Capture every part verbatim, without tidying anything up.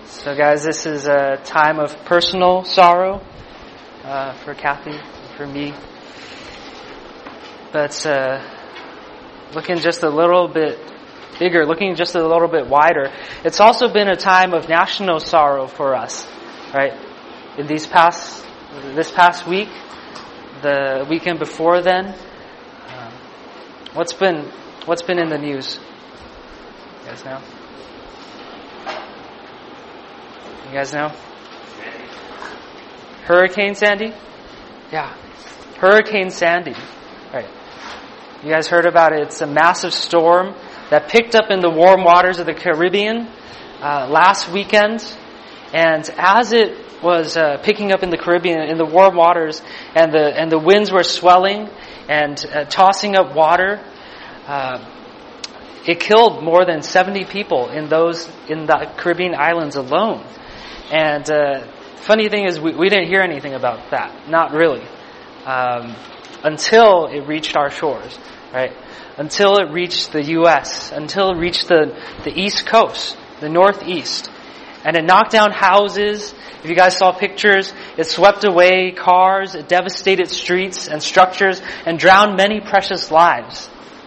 So guys, this is a time of personal sorrow uh, for Kathy, for me. But uh, looking just a little bit bigger, looking just a little bit wider, it's also been a time of national sorrow for us, right? In these past, this past week, the weekend before then, um, what's been what's been in the news? You guys know? You guys know? Hurricane Sandy? Yeah. Hurricane Sandy. Right. You guys heard about it. It's a massive storm that picked up in the warm waters of the Caribbean uh, last weekend. And as it was uh, picking up in the Caribbean, in the warm waters, and the and the winds were swelling and uh, tossing up water, uh, it killed more than seventy people in those in the Caribbean islands alone. And uh, funny thing is, we, we didn't hear anything about that. Not really. Um, until it reached our shores, right? Until it reached the U S, until it reached the, the East Coast, the Northeast. And it knocked down houses. If you guys saw pictures, it swept away cars, it devastated streets and structures, and drowned many precious lives.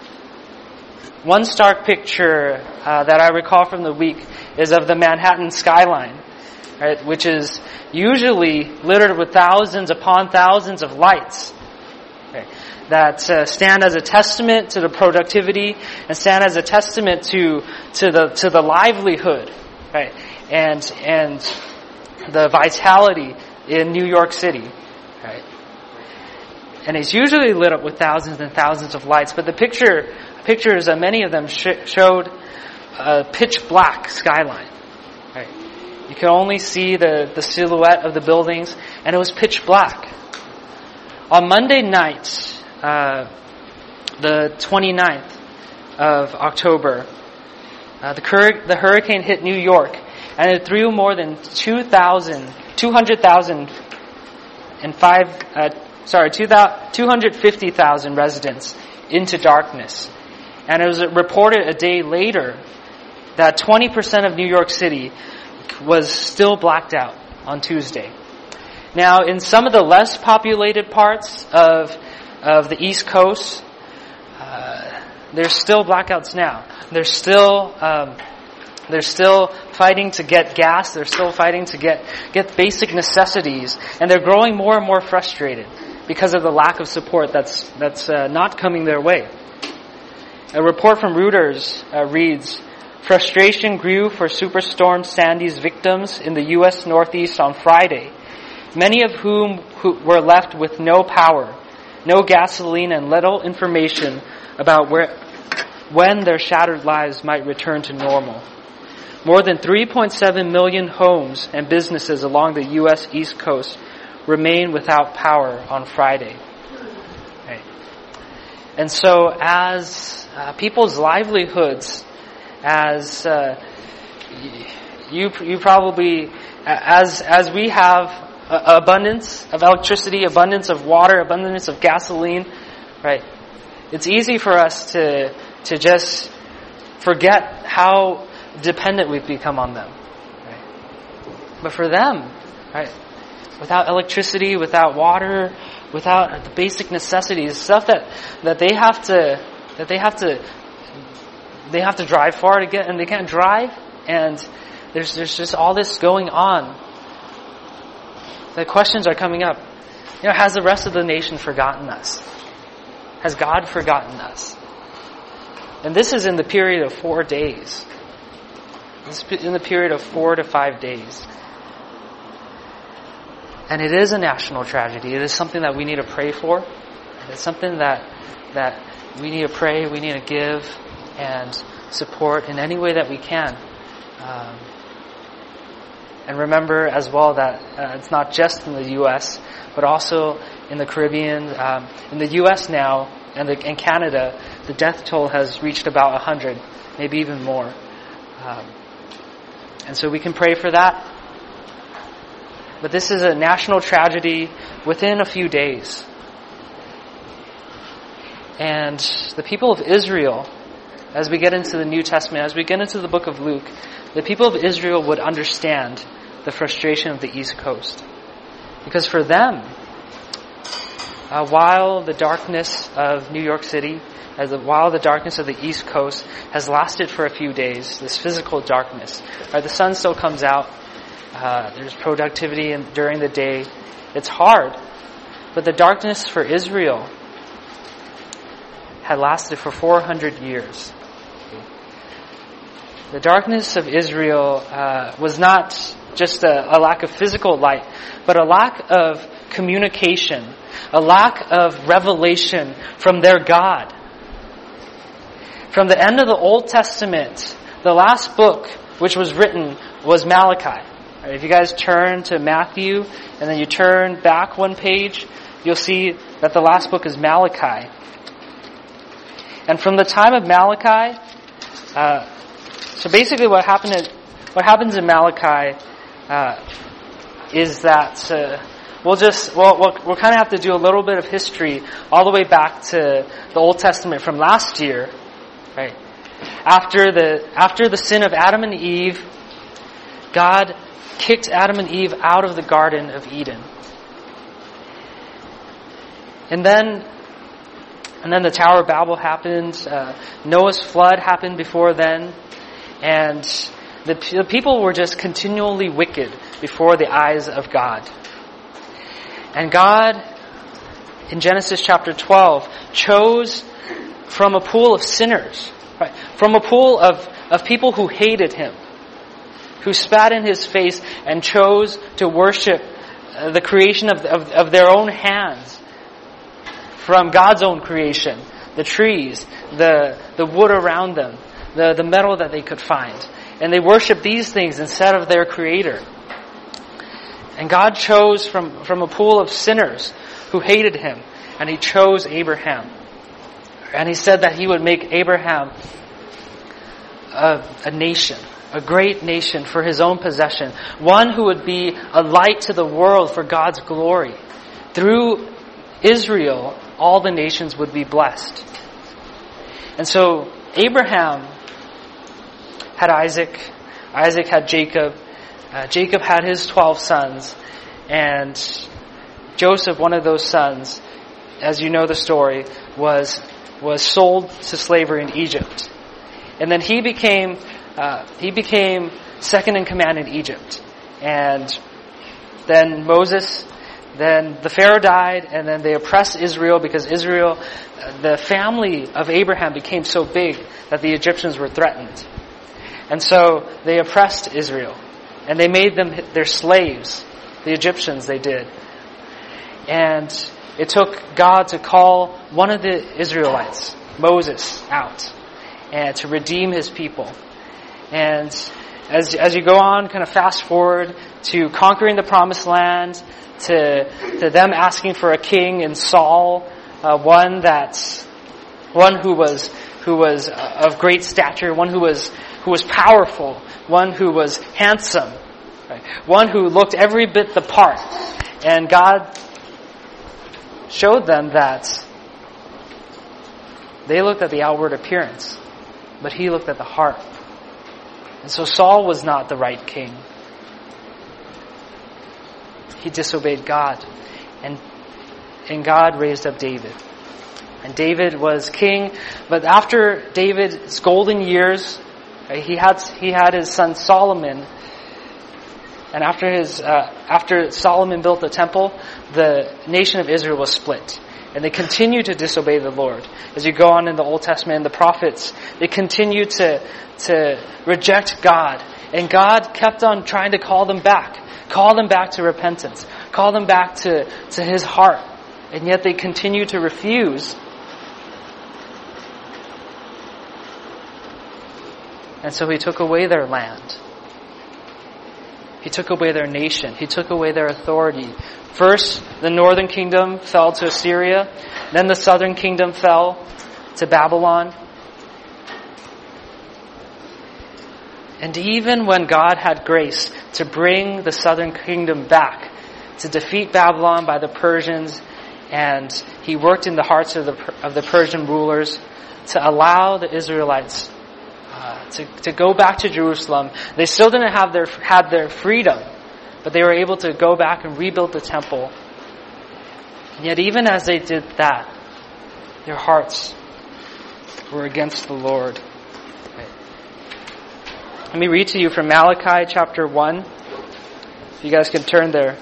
One stark picture uh, that I recall from the week is of the Manhattan skyline. Right, which is usually littered with thousands upon thousands of lights, okay, that uh, stand as a testament to the productivity and stand as a testament to to the to the livelihood, right, and and the vitality in New York City, right. And it's usually lit up with thousands and thousands of lights, but the picture pictures, uh, many of them sh- showed a pitch black skyline, right. You could only see the, the silhouette of the buildings, and it was pitch black. On Monday night, uh, the twenty-ninth of October, uh, the, cur- the hurricane hit New York, and it threw more than two thousand, two hundred thousand and five, uh, sorry, two hundred fifty thousand residents into darkness. And it was reported a day later that twenty percent of New York City was still blacked out on Tuesday. Now, in some of the less populated parts of of the East Coast, uh, there's still blackouts now. They're still um, they're still fighting to get gas. They're still fighting to get get basic necessities, and they're growing more and more frustrated because of the lack of support that's that's uh, not coming their way. A report from Reuters uh, reads, "Frustration grew for Superstorm Sandy's victims in the U S Northeast on Friday, many of whom who were left with no power, no gasoline, and little information about where, when their shattered lives might return to normal. More than three point seven million homes and businesses along the U S East Coast remain without power on Friday." Okay. And so as uh, people's livelihoods, as uh, you you probably, as as we have uh, abundance of electricity, abundance of water, abundance of gasoline, right? It's easy for us to to just forget how dependent we've become on them, right? But for them, right, without electricity, without water, without the basic necessities, stuff that that they have to that they have to. They have to drive far to get, and they can't drive, and there's there's just all this going on. The questions are coming up. You know, has the rest of the nation forgotten us? Has God forgotten us? And this is in the period of four days. This is in the period of four to five days. And it is a national tragedy. It is something that we need to pray for. It's something that that we need to pray, we need to give, and support in any way that we can. Um, and remember as well that uh, it's not just in the U S, but also in the Caribbean. Um, in the U S now, and the, in Canada, the death toll has reached about one hundred, maybe even more. Um, and so we can pray for that. But this is a national tragedy within a few days. And the people of Israel as we get into the New Testament, as we get into the book of Luke, the people of Israel would understand the frustration of the East Coast. Because for them, uh, while the darkness of New York City, as the, while the darkness of the East Coast has lasted for a few days, this physical darkness, right, the sun still comes out, uh, there's productivity in, during the day, it's hard. But the darkness for Israel had lasted for four hundred years. The darkness of Israel uh, was not just a, a lack of physical light, but a lack of communication, a lack of revelation from their God. From the end of the Old Testament, the last book which was written was Malachi. Right, if you guys turn to Matthew and then you turn back one page, you'll see that the last book is Malachi. And from the time of Malachi, uh, so basically what happened at, what happens in Malachi uh, is that uh, we'll just we'll, we'll we'll kind of have to do a little bit of history all the way back to the Old Testament from last year, right? After the after the sin of Adam and Eve, God kicked Adam and Eve out of the Garden of Eden. And then, and then the Tower of Babel happened. Uh, Noah's flood happened before then, and the, the people were just continually wicked before the eyes of God. And God, in Genesis chapter twelve, chose from a pool of sinners, right? From a pool of, of people who hated Him, who spat in His face and chose to worship uh, the creation of, of, of their own hands. From God's own creation, the trees, the the wood around them, the, the metal that they could find. And they worship these things instead of their Creator. And God chose from, from a pool of sinners who hated Him, and He chose Abraham. And He said that He would make Abraham a, a nation, a great nation for His own possession, one who would be a light to the world for God's glory. Through Israel, all the nations would be blessed. And so Abraham had Isaac, Isaac had Jacob, uh, Jacob had his twelve sons, and Joseph, one of those sons, as you know the story, was was sold to slavery in Egypt. And then he became uh, he became second in command in Egypt. And then Moses Then the Pharaoh died, and then they oppressed Israel because Israel, the family of Abraham became so big that the Egyptians were threatened. And so they oppressed Israel, and they made them their slaves. The Egyptians, they did. And it took God to call one of the Israelites, Moses, out and to redeem His people. And as as you go on, kind of fast forward to conquering the Promised Land, to to them asking for a king in Saul, uh, one that's one who was who was of great stature, one who was who was powerful, one who was handsome, right? One who looked every bit the part. And God showed them that they looked at the outward appearance, but He looked at the heart. And so Saul was not the right king. He disobeyed God. And, and God raised up David. And David was king. But after David's golden years, right, he had he had his son Solomon. And after his uh, after Solomon built the temple, the nation of Israel was split. And they continued to disobey the Lord. As you go on in the Old Testament and the prophets, they continued to to reject God. And God kept on trying to call them back. Call them back to repentance. Call them back to, to His heart. And yet they continue to refuse. And so He took away their land. He took away their nation. He took away their authority. First, the northern kingdom fell to Assyria. Then the southern kingdom fell to Babylon. And even when God had grace to bring the southern kingdom back, to defeat Babylon by the Persians, and He worked in the hearts of the of the Persian rulers, to allow the Israelites uh, to, to go back to Jerusalem. They still didn't have their had their freedom, but they were able to go back and rebuild the temple. And yet even as they did that, their hearts were against the Lord. Let me read to you from Malachi chapter one. If you guys can turn there.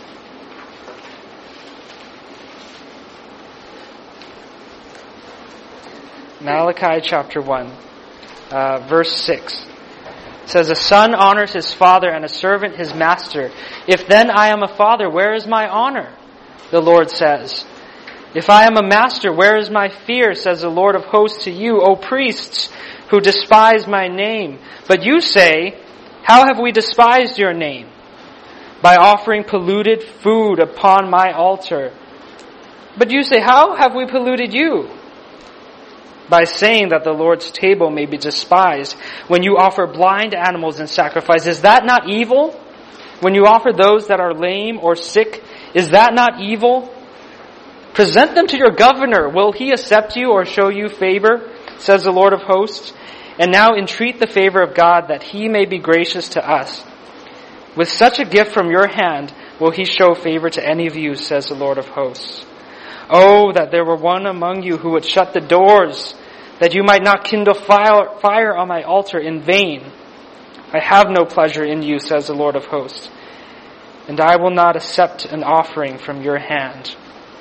Malachi chapter one, uh, verse six. It says, "A son honors his father and a servant his master. If then I am a father, where is my honor? The Lord says. If I am a master, where is my fear, says the Lord of hosts to you, O priests, who despise my name. But you say, how have we despised your name? By offering polluted food upon my altar. But you say, how have we polluted you? By saying that the Lord's table may be despised when you offer blind animals in sacrifice. Is that not evil? When you offer those that are lame or sick, is that not evil? Present them to your governor. Will he accept you or show you favor? Says the Lord of hosts. And now entreat the favor of God that he may be gracious to us. With such a gift from your hand will he show favor to any of you, says the Lord of hosts. Oh, that there were one among you who would shut the doors, that you might not kindle fire, fire on my altar in vain. I have no pleasure in you, says the Lord of hosts, and I will not accept an offering from your hand.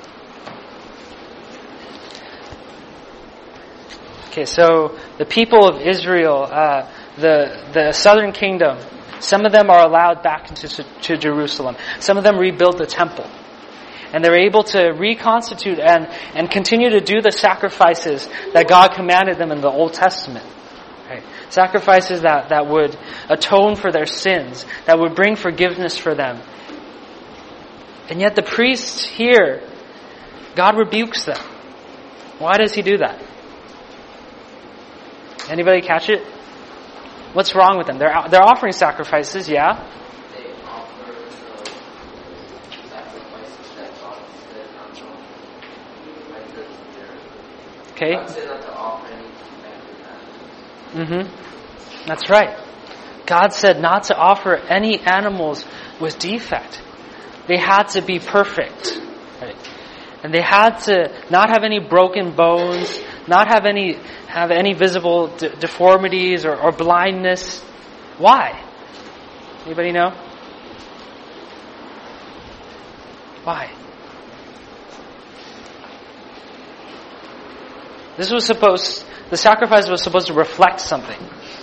Okay, so the people of Israel, uh, the the southern kingdom, some of them are allowed back into to Jerusalem. Some of them rebuild the temple. And they're able to reconstitute and, and continue to do the sacrifices that God commanded them in the Old Testament. Right? Sacrifices that, that would atone for their sins, that would bring forgiveness for them. And yet the priests here, God rebukes them. Why does he do that? Anybody catch it? What's wrong with them? They're they're offering sacrifices, yeah? They offer the sacrifices that God said not to offer. Like this here. Okay. God said not to offer any defective animals. Mm-hmm. That's right. God said not to offer any animals with defect. They had to be perfect. Right? And they had to not have any broken bones, not have any have any visible de- deformities or, or blindness. Why? Anybody know? Why? This was supposed, the sacrifice was supposed to reflect something.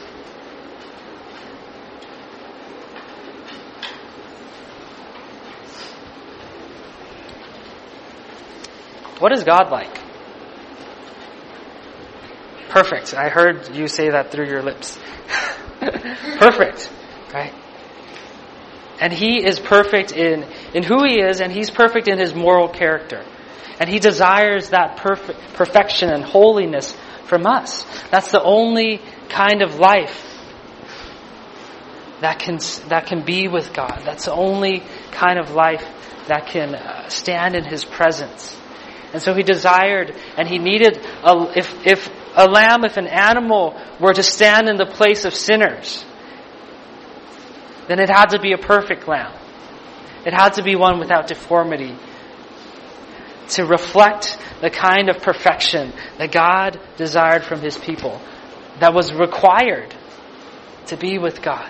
What is God like? Perfect. I heard you say that through your lips. Perfect. Right? And he is perfect in, in who he is, and he's perfect in his moral character. And he desires that perfect, perfection and holiness from us. That's the only kind of life that can, that can be with God. That's the only kind of life that can uh, stand in his presence. And so he desired, and he needed, a, if, if a lamb, if an animal were to stand in the place of sinners, then it had to be a perfect lamb. It had to be one without deformity, to reflect the kind of perfection that God desired from his people, that was required to be with God.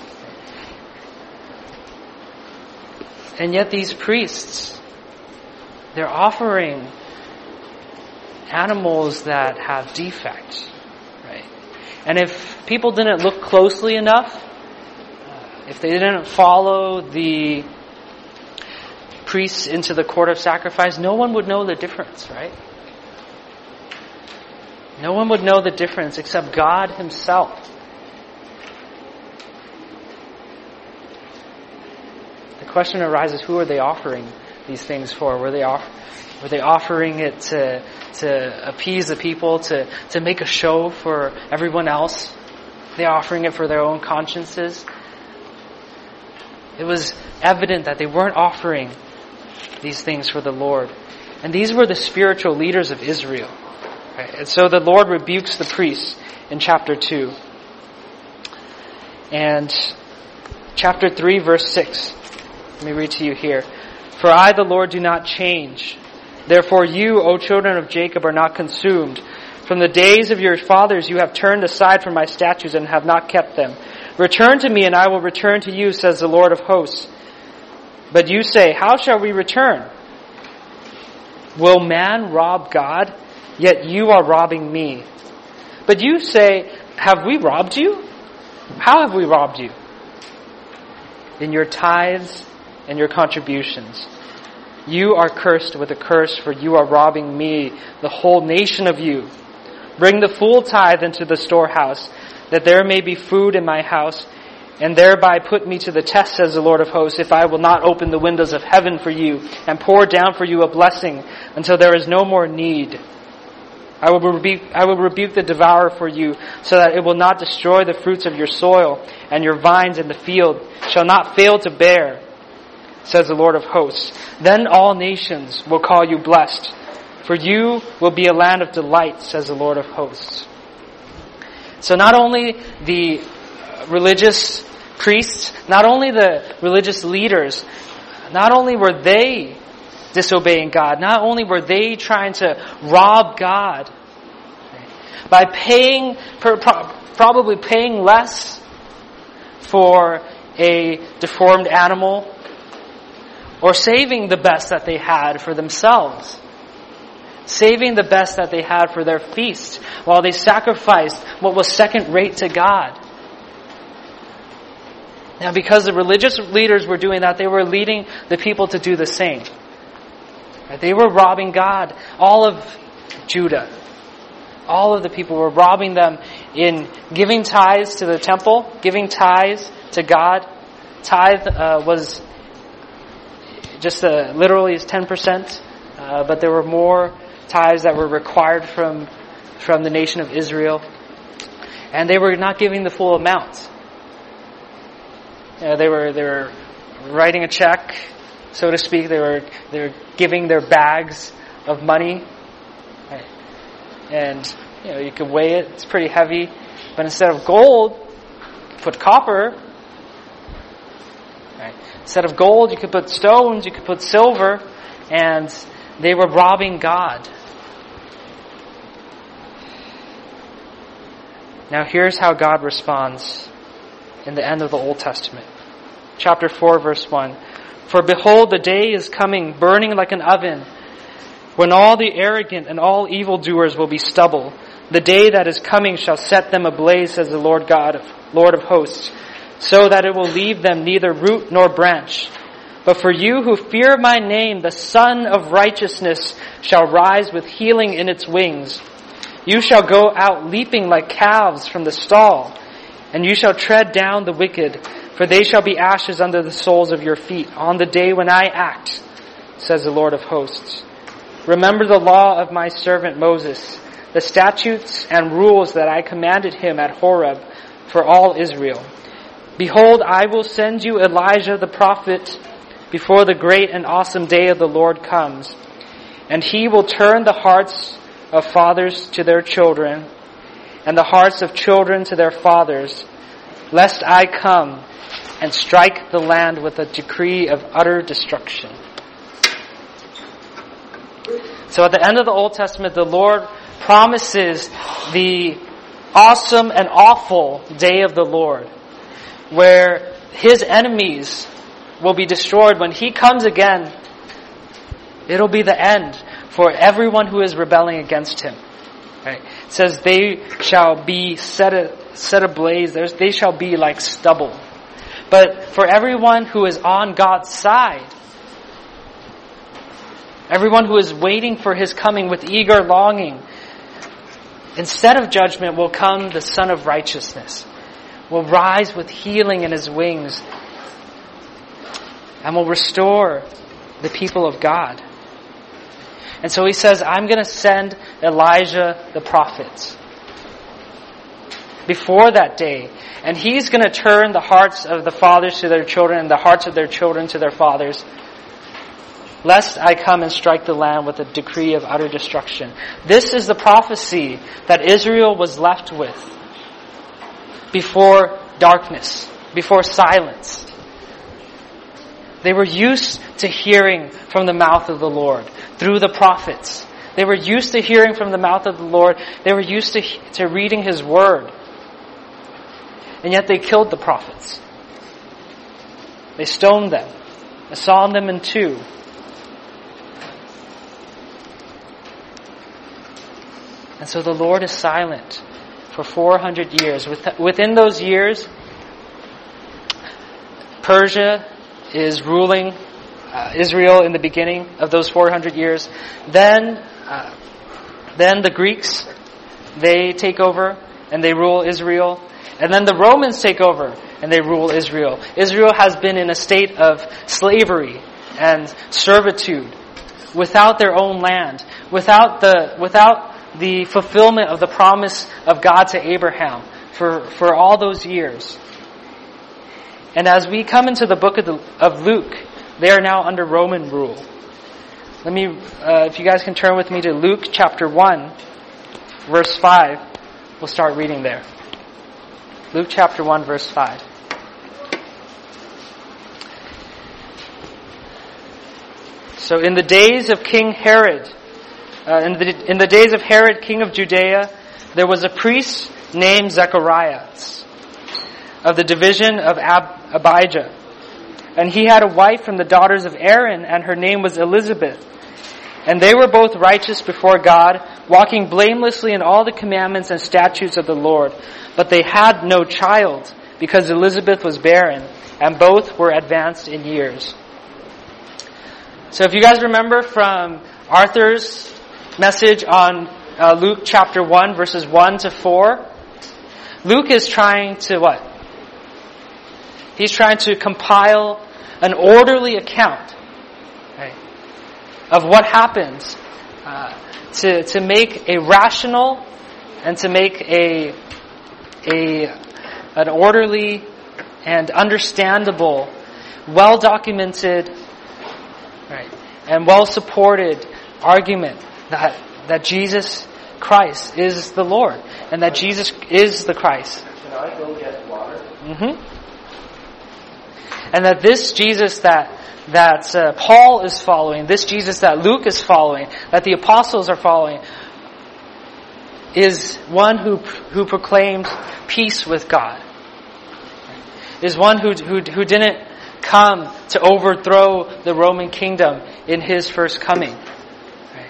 And yet these priests, they're offering animals that have defects, right? And if people didn't look closely enough, if they didn't follow the priests into the court of sacrifice, no one would know the difference, right? No one would know the difference except God himself. The question arises, who are they offering these things for? Were they off, were they offering it to to appease the people, to, to make a show for everyone else? Are they offering it for their own consciences? It was evident that they weren't offering these things for the Lord. And these were the spiritual leaders of Israel. Right? And so the Lord rebukes the priests in chapter two. And chapter three, verse six. Let me read to you here. For I, the Lord, do not change. Therefore you, O children of Jacob, are not consumed. From the days of your fathers you have turned aside from my statutes and have not kept them. Return to me and I will return to you, says the Lord of hosts. But you say, how shall we return? Will man rob God? Yet you are robbing me. But you say, have we robbed you? How have we robbed you? In your tithes and your contributions. You are cursed with a curse, for you are robbing me, the whole nation of you. Bring the full tithe into the storehouse, that there may be food in my house, and thereby put me to the test, says the Lord of hosts, if I will not open the windows of heaven for you, and pour down for you a blessing, until there is no more need. I will rebuke, I will rebuke the devourer for you, so that it will not destroy the fruits of your soil, and your vines in the field shall not fail to bear, says the Lord of hosts. Then all nations will call you blessed, for you will be a land of delight, says the Lord of hosts. So not only the religious priests, not only the religious leaders, not only were they disobeying God, not only were they trying to rob God by paying, probably paying less for a deformed animal, or saving the best that they had for themselves. Saving the best that they had for their feast, while they sacrificed what was second rate to God. Now, because the religious leaders were doing that, they were leading the people to do the same. They were robbing God. All of Judah, all of the people were robbing them in giving tithes to the temple, giving tithes to God. Tithe uh, was just uh, literally is ten percent, uh, but there were more tithes that were required from from the nation of Israel, and they were not giving the full amount. Uh, they were they were writing a check, so to speak. They were they were giving their bags of money, right? And you know you could weigh it; it's pretty heavy. But instead of gold, put copper. Right? Instead of gold, you could put stones. You could put silver, and they were robbing God. Now here's how God responds in the end of the Old Testament. Chapter four, verse one. For behold, the day is coming, burning like an oven, when all the arrogant and all evildoers will be stubble. The day that is coming shall set them ablaze, says the Lord God, Lord of hosts, so that it will leave them neither root nor branch. But for you who fear my name, the Son of Righteousness shall rise with healing in its wings. You shall go out leaping like calves from the stall, and you shall tread down the wicked, for they shall be ashes under the soles of your feet on the day when I act, says the Lord of hosts. Remember the law of my servant Moses, the statutes and rules that I commanded him at Horeb for all Israel. Behold, I will send you Elijah the prophet before the great and awesome day of the Lord comes, and he will turn the hearts of fathers to their children, and the hearts of children to their fathers, lest I come and strike the land with a decree of utter destruction. So at the end of the Old Testament, the Lord promises the awesome and awful day of the Lord, where his enemies will be destroyed. When he comes again, it'll be the end for everyone who is rebelling against him. Right? It says they shall be set a, set ablaze. There's, they shall be like stubble. But for everyone who is on God's side, everyone who is waiting for his coming with eager longing, instead of judgment will come the Son of Righteousness, will rise with healing in his wings, and will restore the people of God. And so he says, I'm going to send Elijah the prophet before that day. And he's going to turn the hearts of the fathers to their children and the hearts of their children to their fathers, lest I come and strike the land with a decree of utter destruction. This is the prophecy that Israel was left with before darkness, before silence. They were used to hearing from the mouth of the Lord through the prophets. They were used to hearing from the mouth of the Lord. They were used to, to reading His Word. And yet they killed the prophets. They stoned them. They sawed them in two. And so the Lord is silent for four hundred years. Within those years, Persia is ruling uh, Israel in the beginning of those four hundred years. Then, uh, then the Greeks, they take over and they rule Israel. And then the Romans take over and they rule Israel. Israel has been in a state of slavery and servitude, without their own land, without the without the fulfillment of the promise of God to Abraham for, for all those years. And as we come into the book of, the, of Luke, they are now under Roman rule. Let me, uh, if you guys can turn with me to Luke chapter one, verse five. We'll start reading there. Luke chapter one, verse five. So in the days of King Herod, uh, in, the, in the days of Herod, king of Judea, there was a priest named Zechariah of the division of Ab- Abijah. And he had a wife from the daughters of Aaron, and her name was Elizabeth. And they were both righteous before God, walking blamelessly in all the commandments and statutes of the Lord. But they had no child, because Elizabeth was barren, and both were advanced in years. So if you guys remember from Arthur's message on uh, Luke chapter one, verses one to four, Luke is trying to what? He's trying to compile an orderly account, right, of what happens uh, to to make a rational and to make a a an orderly and understandable, well documented, right, and well supported argument that that Jesus Christ is the Lord and that Jesus is the Christ. Can I go get water? Mm-hmm. And that this Jesus that that uh, Paul is following, this Jesus that Luke is following, that the apostles are following, is one who who proclaimed peace with God. Is one who who who didn't come to overthrow the Roman kingdom in His first coming. Right?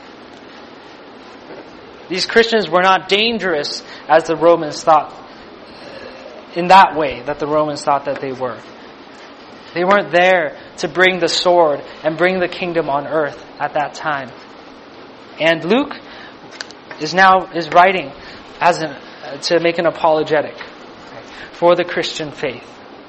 These Christians were not dangerous as the Romans thought, in that way that the Romans thought that they were. They weren't there to bring the sword and bring the kingdom on earth at that time. And Luke is now is writing as an, uh, to make an apologetic, right, for the Christian faith.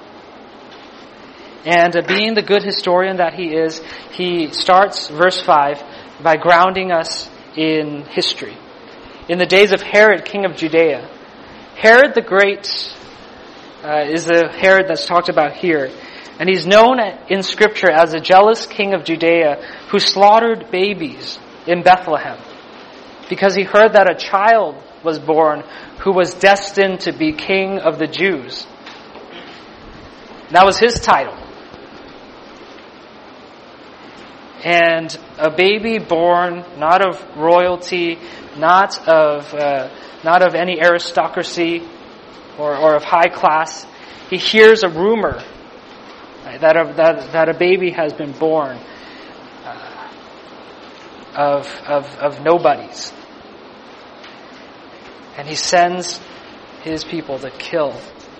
And uh, being the good historian that he is, he starts verse five by grounding us in history. In the days of Herod, king of Judea, Herod the Great uh, is the Herod that's talked about here. And he's known in Scripture as a jealous king of Judea who slaughtered babies in Bethlehem because he heard that a child was born who was destined to be king of the Jews. That was his title. And a baby born not of royalty, not of uh, not of any aristocracy or, or of high class, he hears a rumor That a, that, that a baby has been born uh, of, of, of nobodies. And he sends his people to kill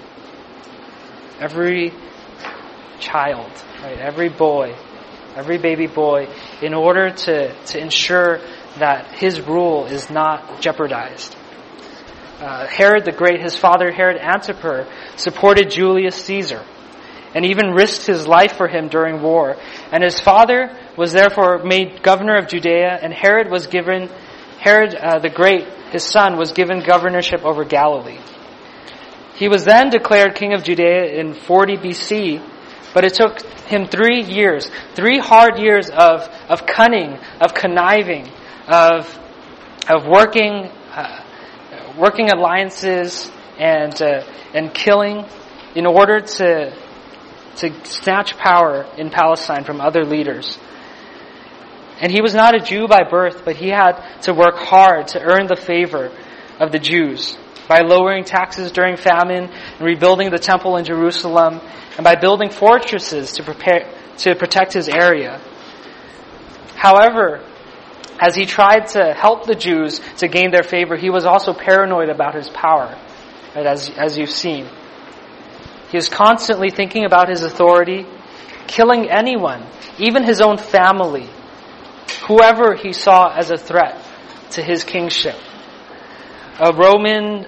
every child, right, every boy, every baby boy, in order to, to ensure that his rule is not jeopardized. Uh, Herod the Great, his father Herod Antipas, supported Julius Caesar, and even risked his life for him during war. And his father was therefore made governor of Judea, and Herod was given, Herod uh, the Great, his son, was given governorship over Galilee. He was then declared king of Judea in forty B C, But it took him three years, three hard years of, of cunning, of conniving, of, of working, uh, working alliances and, uh, and killing in order to, to snatch power in Palestine from other leaders. And he was not a Jew by birth, but he had to work hard to earn the favor of the Jews by lowering taxes during famine and rebuilding the temple in Jerusalem, and by building fortresses to prepare to protect his area. However, as he tried to help the Jews to gain their favor, he was also paranoid about his power, right, as, as you've seen. He was constantly thinking about his authority, killing anyone, even his own family, whoever he saw as a threat to his kingship. A Roman,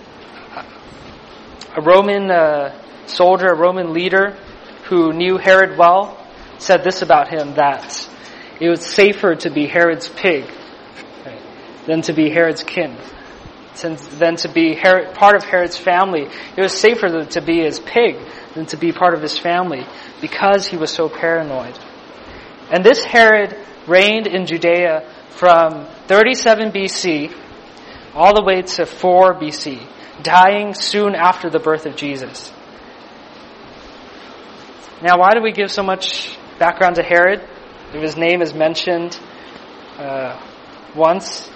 a Roman uh, soldier, a Roman leader who knew Herod well, said this about him, that it was safer to be Herod's pig, right, than to be Herod's kin, than to be Herod, part of Herod's family. It was safer to be his pig than to be part of his family, because he was so paranoid. And this Herod reigned in Judea from thirty-seven B C all the way to four B C, dying soon after the birth of Jesus. Now, why do we give so much background to Herod? If his name is mentioned uh, once,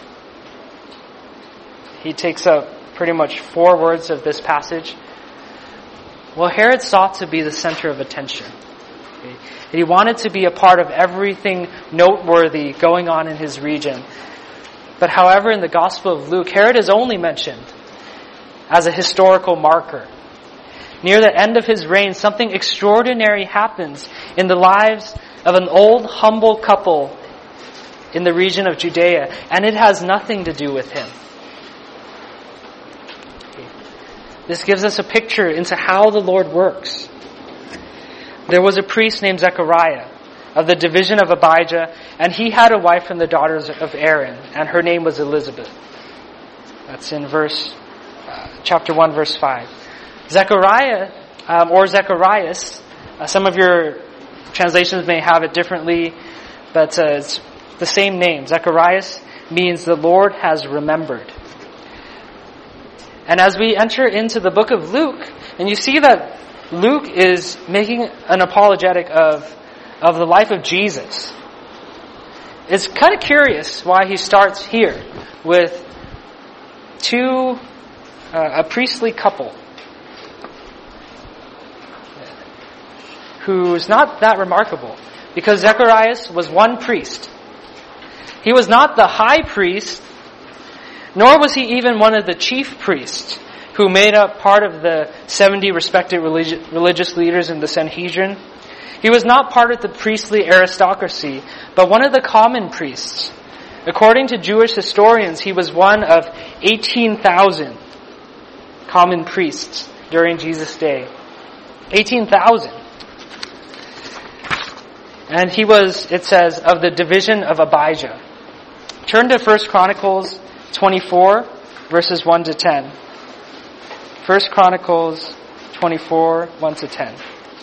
he takes up pretty much four words of this passage. Well, Herod sought to be the center of attention. Okay? He wanted to be a part of everything noteworthy going on in his region. But however, in the Gospel of Luke, Herod is only mentioned as a historical marker. Near the end of his reign, something extraordinary happens in the lives of an old, humble couple in the region of Judea, and it has nothing to do with him. This gives us a picture into how the Lord works. There was a priest named Zechariah of the division of Abijah, and he had a wife from the daughters of Aaron, and her name was Elizabeth. That's in verse, uh, chapter one, verse five. Zechariah, um, or Zacharias, uh, some of your translations may have it differently, but uh, it's the same name. Zacharias means the Lord has remembered. And as we enter into the book of Luke, and you see that Luke is making an apologetic of, of the life of Jesus. It's kind of curious why he starts here with two, uh, a priestly couple who's not that remarkable, because Zacharias was one priest. He was not the high priest, nor was he even one of the chief priests who made up part of the seventy respected religi- religious leaders in the Sanhedrin. He was not part of the priestly aristocracy, but one of the common priests. According to Jewish historians, he was one of eighteen thousand common priests during Jesus' day. eighteen thousand. And he was, it says, of the division of Abijah. Turn to First Chronicles twenty-four, verses one to ten. First Chronicles twenty-four, one to ten.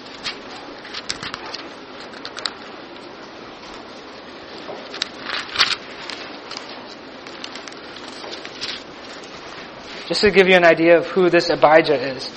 Just to give you an idea of who this Abijah is.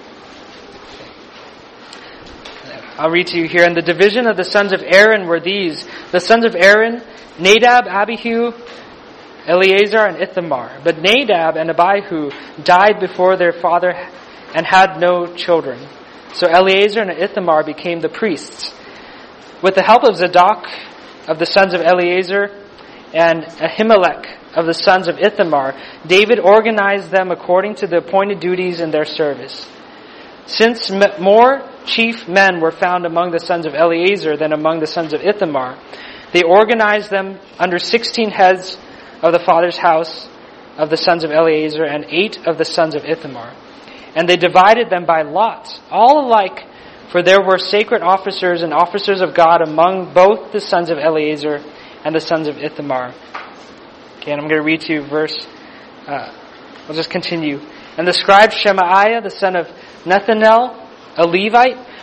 I'll read to you here. And the division of the sons of Aaron were these. The sons of Aaron, Nadab, Abihu, Eleazar, and Ithamar. But Nadab and Abihu died before their father and had no children. So Eleazar and Ithamar became the priests. With the help of Zadok of the sons of Eleazar and Ahimelech of the sons of Ithamar, David organized them according to the appointed duties in their service. Since more chief men were found among the sons of Eleazar than among the sons of Ithamar, they organized them under sixteen heads of the father's house of the sons of Eleazar and eight of the sons of Ithamar. And they divided them by lots, all alike, for there were sacred officers and officers of God among both the sons of Eleazar and the sons of Ithamar. Okay, and I'm going to read to you verse, uh, I'll just continue. And the scribe Shemaiah, the son of Nethanel, a Levite,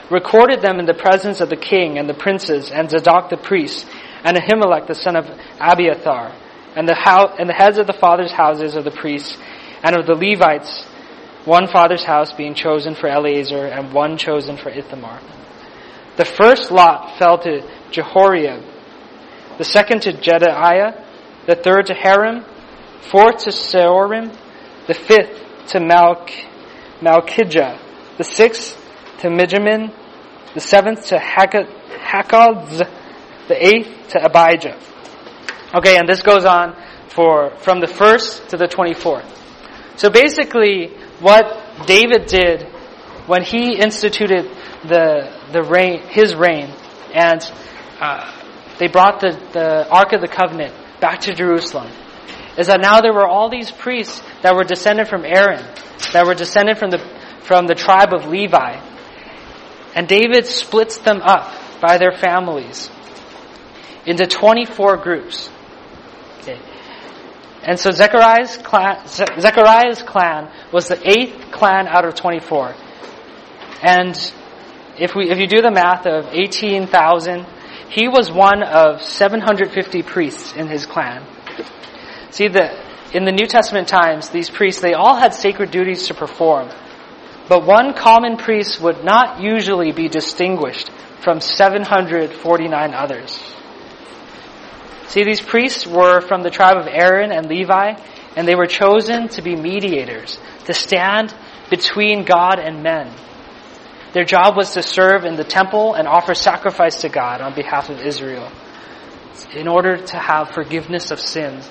recorded them in the presence of the king and the princes and Zadok the priest and Ahimelech the son of Abiathar and the house, and the heads of the fathers' houses of the priests and of the Levites, one father's house being chosen for Eleazar and one chosen for Ithamar. The first lot fell to Jehoiarib, the second to Jedaiah, the third to Harim, fourth to Seorim, the fifth to Malch, Malchijah, the sixth to Mijamin, the seventh to Hakaz, the eighth to Abijah. Okay, and this goes on for from the first to the twenty-fourth. So basically, what David did when he instituted the the reign, his reign, and uh, they brought the, the Ark of the Covenant back to Jerusalem, is that now there were all these priests that were descended from Aaron, that were descended from the from the tribe of Levi, and David splits them up by their families into twenty-four groups. Okay. And so Zechariah's clan, Zechariah's clan was the eighth clan out of twenty-four. And if we if you do the math of eighteen thousand, he was one of seven hundred fifty priests in his clan. See, the, in the New Testament times, these priests, they all had sacred duties to perform. But one common priest would not usually be distinguished from seven hundred forty-nine others. See, these priests were from the tribe of Aaron and Levi, and they were chosen to be mediators, to stand between God and men. Their job was to serve in the temple and offer sacrifice to God on behalf of Israel, in order to have forgiveness of sins.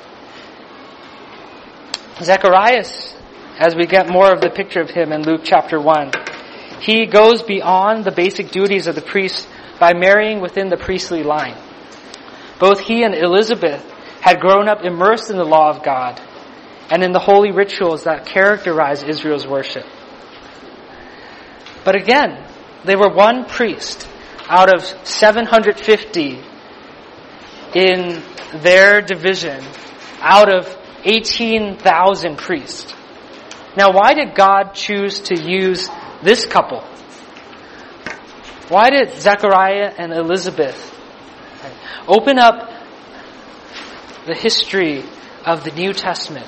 Zacharias, as we get more of the picture of him in Luke chapter one, he goes beyond the basic duties of the priest by marrying within the priestly line. Both he and Elizabeth had grown up immersed in the law of God and in the holy rituals that characterize Israel's worship. But again, they were one priest out of seven hundred fifty in their division out of eighteen thousand priests. Now, why did God choose to use this couple? Why did Zechariah and Elizabeth open up the history of the New Testament?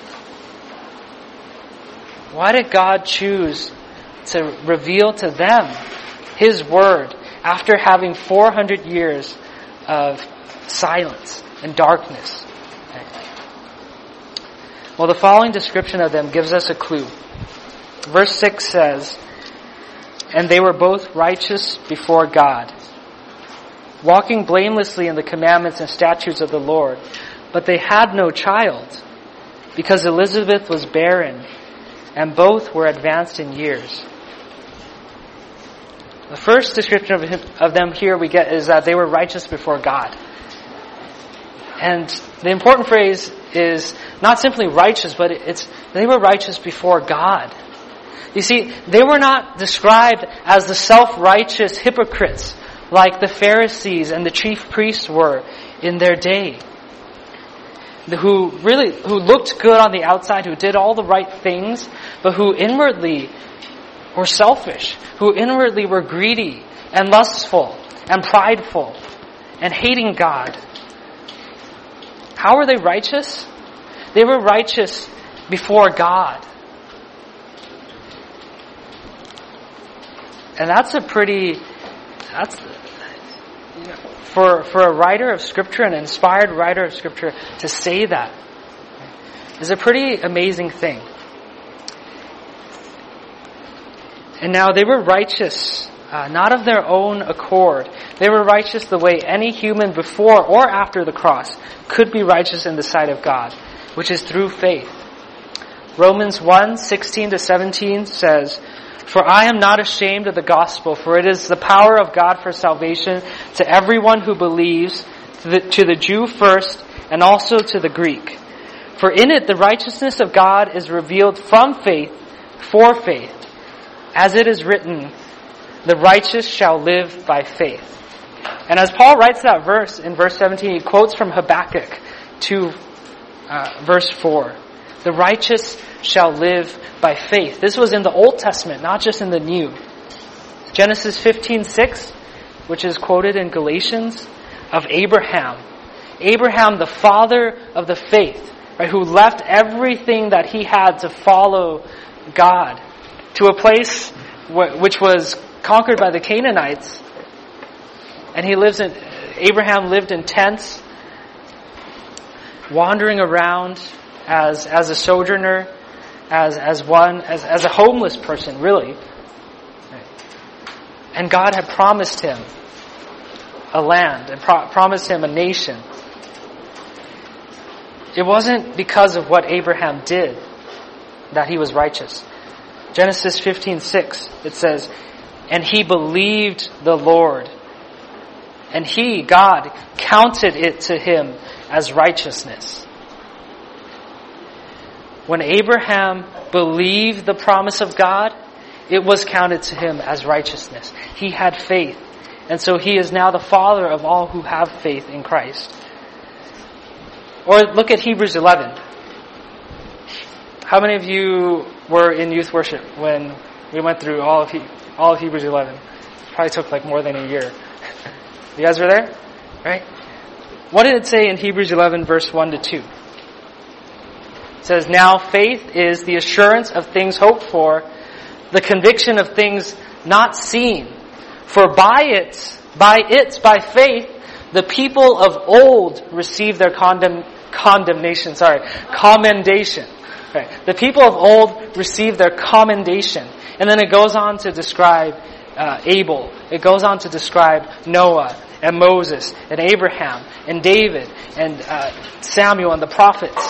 Why did God choose to reveal to them His Word after having four hundred years of silence and darkness? Well, the following description of them gives us a clue. Verse six says, "And they were both righteous before God, walking blamelessly in the commandments and statutes of the Lord. But they had no child, because Elizabeth was barren, and both were advanced in years." The first description of, him, of them here we get is that they were righteous before God. And the important phrase is not simply righteous, but it's they were righteous before God. You see, they were not described as the self-righteous hypocrites like the Pharisees and the chief priests were in their day, who really who looked good on the outside, who did all the right things, but who inwardly were selfish, who inwardly were greedy and lustful and prideful and hating God. How were they righteous? They were righteous before God. And that's a pretty, that's, for, for a writer of Scripture, an inspired writer of Scripture, to say that is a pretty amazing thing. And now they were righteous, uh, not of their own accord. They were righteous the way any human before or after the cross could be righteous in the sight of God, which is through faith. Romans one, sixteen to seventeen says, "For I am not ashamed of the gospel, for it is the power of God for salvation to everyone who believes, to the, to the Jew first, and also to the Greek. For in it the righteousness of God is revealed from faith for faith. As it is written, the righteous shall live by faith." And as Paul writes that verse in verse seventeen, he quotes from Habakkuk two, uh, verse four. The righteous shall live by faith. This was in the Old Testament, not just in the New. Genesis fifteen six, which is quoted in Galatians, of Abraham. Abraham, the father of the faith, right, who left everything that he had to follow God to a place wh- which was conquered by the Canaanites. And he lives in, Abraham lived in tents, wandering around as as a sojourner, as as one as as a homeless person, really. And God had promised him a land and pro- promised him a nation. It wasn't because of what Abraham did that he was righteous. Genesis fifteen six, it says, "And he believed the Lord, and he, God, counted it to him as righteousness." When Abraham believed the promise of God, it was counted to him as righteousness. He had faith. And so he is now the father of all who have faith in Christ. Or look at Hebrews eleven. How many of you were in youth worship when we went through all of, he, all of Hebrews eleven? Probably took like more than a year. You guys were there? Right? What did it say in Hebrews eleven verse one to two? It says, "Now faith is the assurance of things hoped for, the conviction of things not seen. For by it, by it, by faith, the people of old received their condemn, condemnation, sorry, commendation." Right. The people of old received their commendation. And then it goes on to describe uh, Abel. It goes on to describe Noah and Moses and Abraham and David and uh, Samuel and the prophets.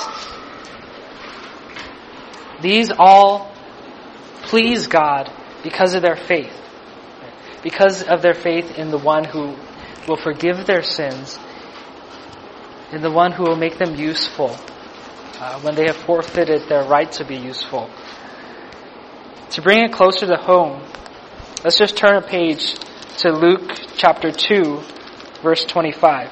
These all please God because of their faith. Because of their faith in the one who will forgive their sins, in the one who will make them useful uh, when they have forfeited their right to be useful. To bring it closer to home, let's just turn a page to Luke chapter two, verse twenty-five.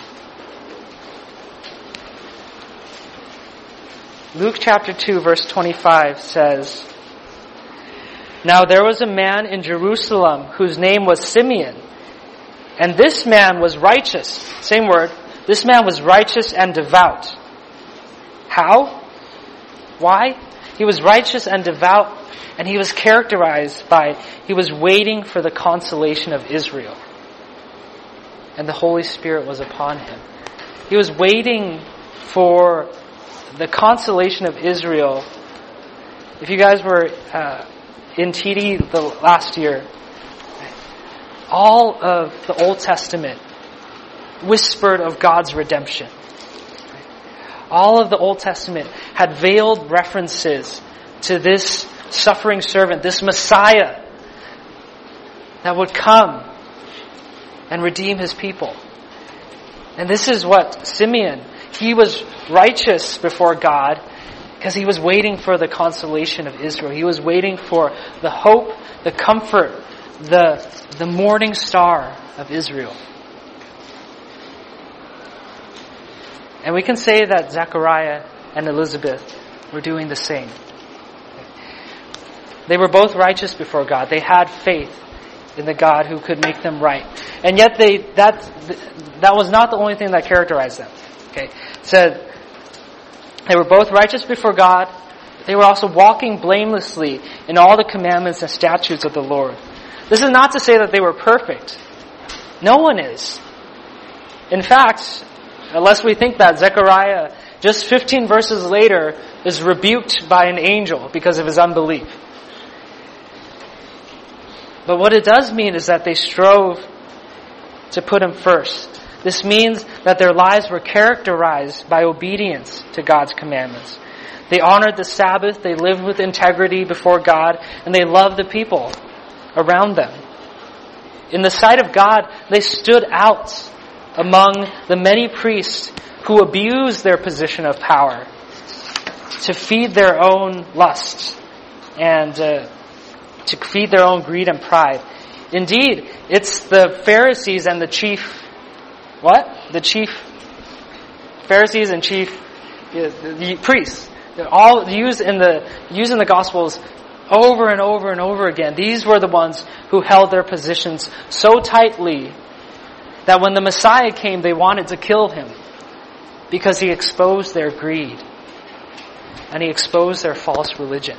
Luke chapter two, verse twenty-five says, "Now there was a man in Jerusalem whose name was Simeon, and this man was righteous." Same word. This man was righteous and devout. How? Why? He was righteous and devout, and he was characterized by, he was waiting for the consolation of Israel. And the Holy Spirit was upon him. He was waiting for the consolation of Israel. If you guys were uh, in T D the last year, all of the Old Testament whispered of God's redemption. All of the Old Testament had veiled references to this suffering servant, this Messiah that would come and redeem his people. And this is what Simeon, he was righteous before God because he was waiting for the consolation of Israel. He was waiting for the hope, the comfort, the, the morning star of Israel. And we can say that Zechariah and Elizabeth were doing the same. They were both righteous before God. They had faith in the God who could make them right. And yet they that that was not the only thing that characterized them. Okay. It said they were both righteous before God. They were also walking blamelessly in all the commandments and statutes of the Lord. This is not to say that they were perfect. No one is. In fact, unless we think that, Zechariah, just fifteen verses later, is rebuked by an angel because of his unbelief. But what it does mean is that they strove to put him first. This means that their lives were characterized by obedience to God's commandments. They honored the Sabbath, they lived with integrity before God, and they loved the people around them. In the sight of God, they stood out among the many priests who abused their position of power to feed their own lusts and uh, to feed their own greed and pride. Indeed, it's the Pharisees and the chief, what? The chief Pharisees and chief uh, the priests. They're all used in the used in the Gospels over and over and over again. These were the ones who held their positions so tightly that when the Messiah came, they wanted to kill him because he exposed their greed and he exposed their false religion.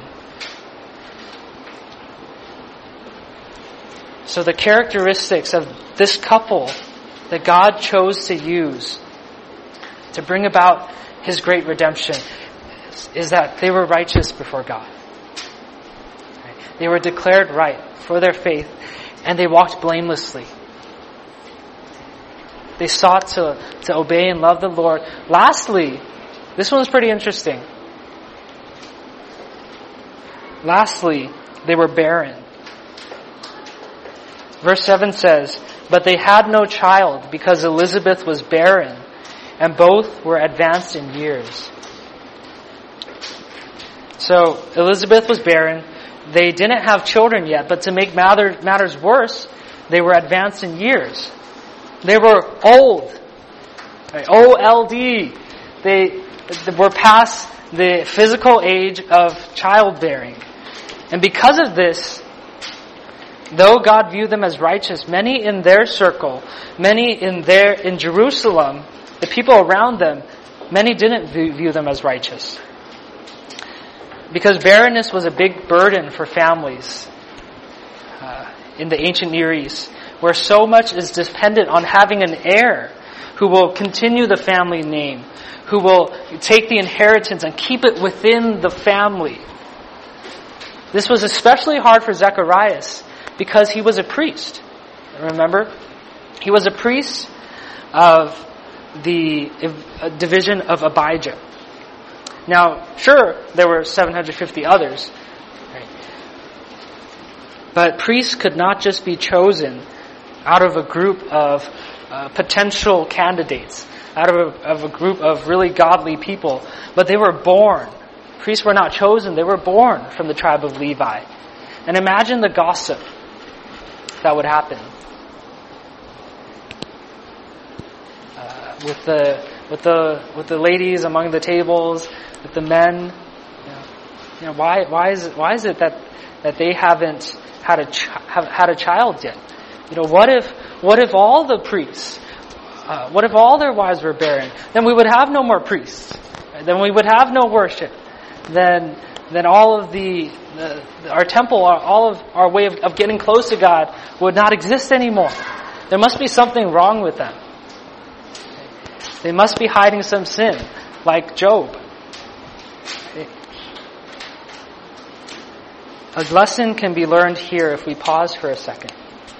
So the characteristics of this couple that God chose to use to bring about his great redemption is that they were righteous before God. They were declared right for their faith, and they walked blamelessly. They sought to, to obey and love the Lord. Lastly, this one's pretty interesting. Lastly, they were barren. Verse seven says, "But they had no child because Elizabeth was barren, and both were advanced in years." So Elizabeth was barren. They didn't have children yet, but to make matter, matters worse, they were advanced in years. They were old. Right? O L D. They were past the physical age of childbearing. And because of this, though God viewed them as righteous, many in their circle, many in their in Jerusalem, the people around them, many didn't view them as righteous. Because barrenness was a big burden for families uh, in the ancient Near East, where so much is dependent on having an heir who will continue the family name, who will take the inheritance and keep it within the family. This was especially hard for Zacharias because he was a priest. Remember? He was a priest of the division of Abijah. Now, sure, there were seven hundred fifty others. Right? But priests could not just be chosen out of a group of uh, potential candidates, out of a, of a group of really godly people, but they were born. Priests were not chosen, they were born from the tribe of Levi. And imagine the gossip that would happen. Uh, with the with the with the ladies among the tables, with the men, you know, you know why why is it why is it that that they haven't had a ch- have had a child yet? You know, what if what if all the priests, uh, what if all their wives were barren? Then we would have no more priests. Then we would have no worship. Then then all of the, the our temple, our, all of our way of, of getting close to God would not exist anymore. There must be something wrong with them. They must be hiding some sin, like Job. A lesson can be learned here if we pause for a second.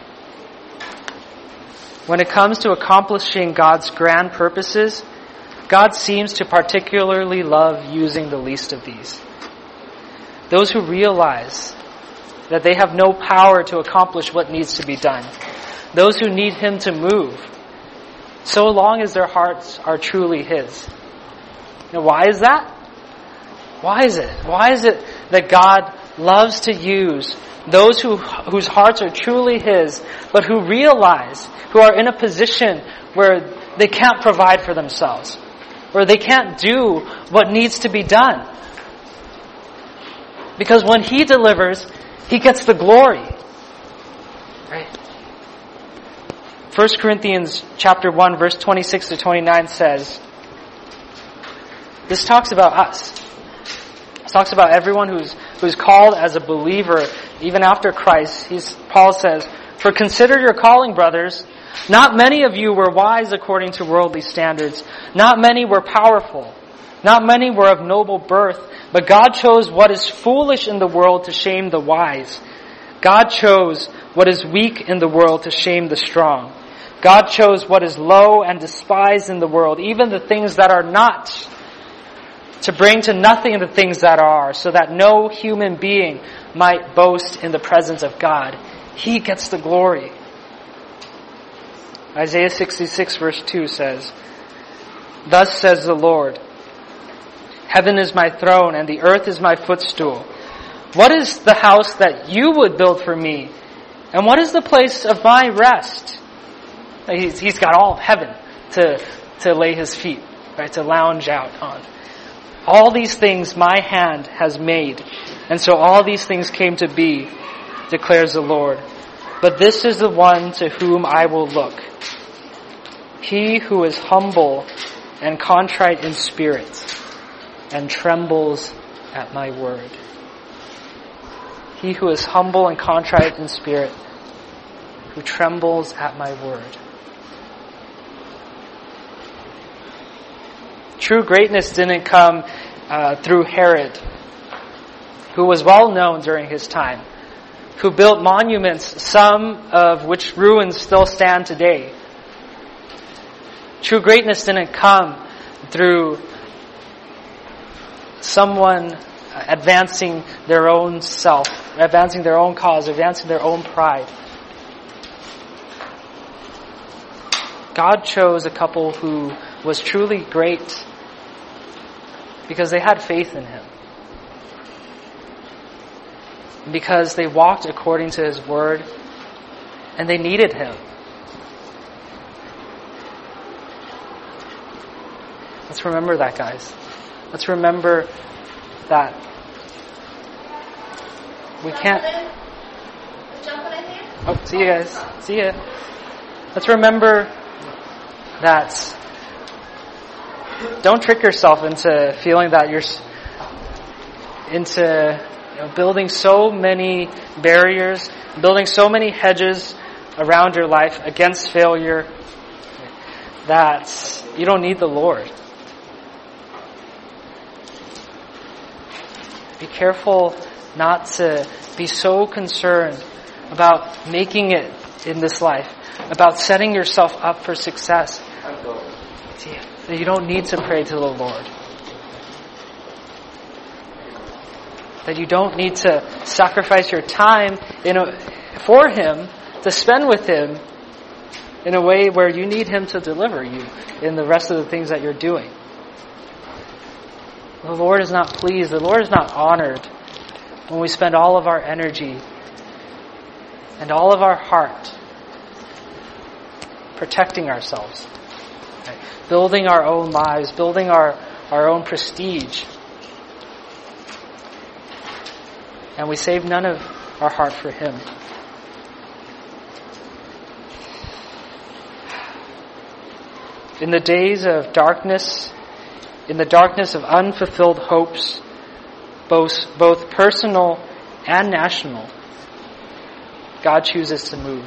When it comes to accomplishing God's grand purposes, God seems to particularly love using the least of these. Those who realize that they have no power to accomplish what needs to be done. Those who need Him to move, so long as their hearts are truly His. Now, why is that? Why is it? Why is it that God loves to use those who whose hearts are truly His, but who realize, who are in a position where they can't provide for themselves, where they can't do what needs to be done? Because when He delivers, He gets the glory. Right? First Corinthians chapter one, verse twenty-six to twenty-nine says, this talks about us. It talks about everyone who's who's called as a believer, even after Christ. He's, Paul says, "For consider your calling, brothers. Not many of you were wise according to worldly standards. Not many were powerful. Not many were of noble birth. But God chose what is foolish in the world to shame the wise. God chose what is weak in the world to shame the strong. God chose what is low and despised in the world, even the things that are not, to bring to nothing the things that are, so that no human being might boast in the presence of God." He gets the glory. Isaiah sixty-six verse two says, "Thus says the Lord, heaven is my throne and the earth is my footstool. What is the house that you would build for me? And what is the place of my rest?" He's, he's got all of heaven to, to lay His feet, right, to lounge out on. "All these things my hand has made. And so all these things came to be, declares the Lord. But this is the one to whom I will look. He who is humble and contrite in spirit and trembles at my word. He who is humble and contrite in spirit, who trembles at my word. True greatness didn't come uh, through Herod, who was well known during his time, who built monuments, some of which ruins still stand today. True greatness didn't come through someone advancing their own self, advancing their own cause, advancing their own pride. God chose a couple who was truly great because they had faith in Him. Because they walked according to His word and they needed Him. Let's remember that, guys. Let's remember that we can't... Oh, see you guys. See ya. Let's remember that don't trick yourself into feeling that you're into you know, building so many barriers, building so many hedges around your life against failure that you don't need the Lord. Be careful not to be so concerned about making it in this life, about setting yourself up for success, that you don't need to pray to the Lord. That you don't need to sacrifice your time in a, for Him, to spend with Him in a way where you need Him to deliver you in the rest of the things that you're doing. The Lord is not pleased, the Lord is not honored when we spend all of our energy and all of our heart protecting ourselves, right? Building our own lives, building our, our own prestige. And we save none of our heart for Him. In the days of darkness, in the darkness of unfulfilled hopes, both, both personal and national, God chooses to move.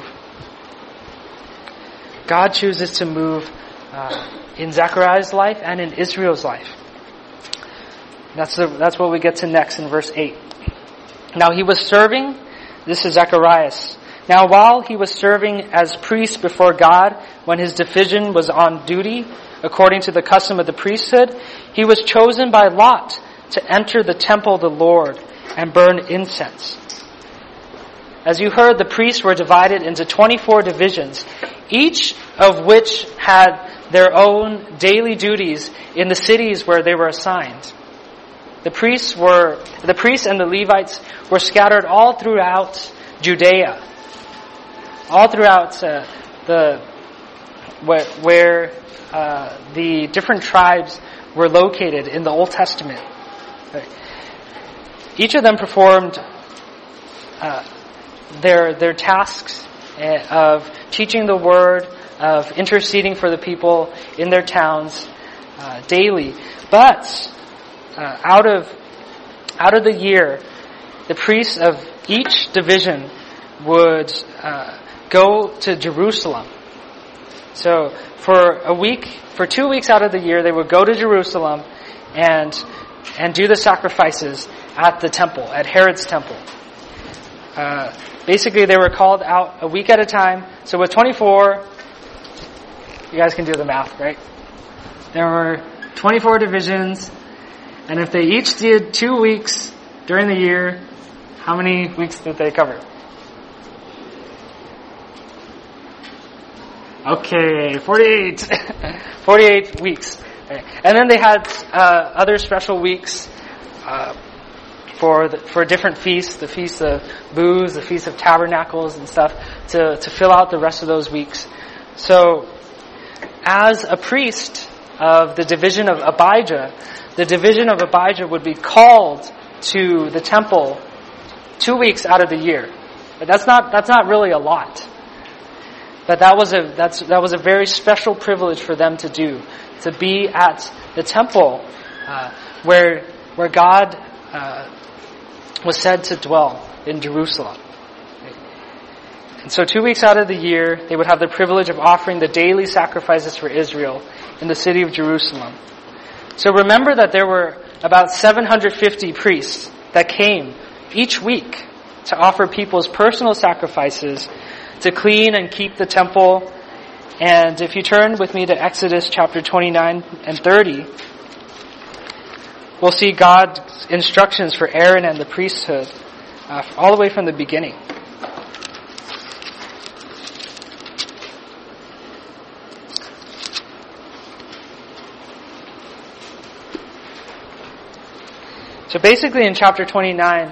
God chooses to move uh, in Zechariah's life and in Israel's life. That's the, that's what we get to next in verse eight. Now he was serving, this is Zacharias. Now while he was serving as priest before God, when his division was on duty, according to the custom of the priesthood, he was chosen by lot to enter the temple of the Lord and burn incense. As you heard, the priests were divided into twenty-four divisions, each of which had their own daily duties in the cities where they were assigned. The priests were, the priests and the Levites were scattered all throughout Judea, all throughout uh, the where, where uh, the different tribes were located in the Old Testament. Right. Each of them performed uh, their their tasks of teaching the word, of interceding for the people in their towns uh, daily. But uh, out of out of the year, the priests of each division would uh, go to Jerusalem. So for a week, for two weeks out of the year, they would go to Jerusalem and and do the sacrifices at the temple, at Herod's temple. Uh, basically, they were called out a week at a time. So with twenty-four, you guys can do the math, right? There were twenty-four divisions, and if they each did two weeks during the year, how many weeks did they cover? Okay, forty-eight. forty-eight weeks. Okay. And then they had uh, other special weeks uh, for the, for different feasts, the Feast of Booths, the Feast of Tabernacles and stuff, to, to fill out the rest of those weeks. So, as a priest of the division of Abijah, the division of Abijah would be called to the temple two weeks out of the year. But that's not that's not really a lot. But that was a that's that was a very special privilege for them to do, to be at the temple uh, where where God uh, was said to dwell in Jerusalem. And so two weeks out of the year, they would have the privilege of offering the daily sacrifices for Israel in the city of Jerusalem. So remember that there were about seven hundred fifty priests that came each week to offer people's personal sacrifices to clean and keep the temple. And if you turn with me to Exodus chapter twenty-nine and thirty, we'll see God's instructions for Aaron and the priesthood uh, all the way from the beginning. So basically in chapter twenty-nine,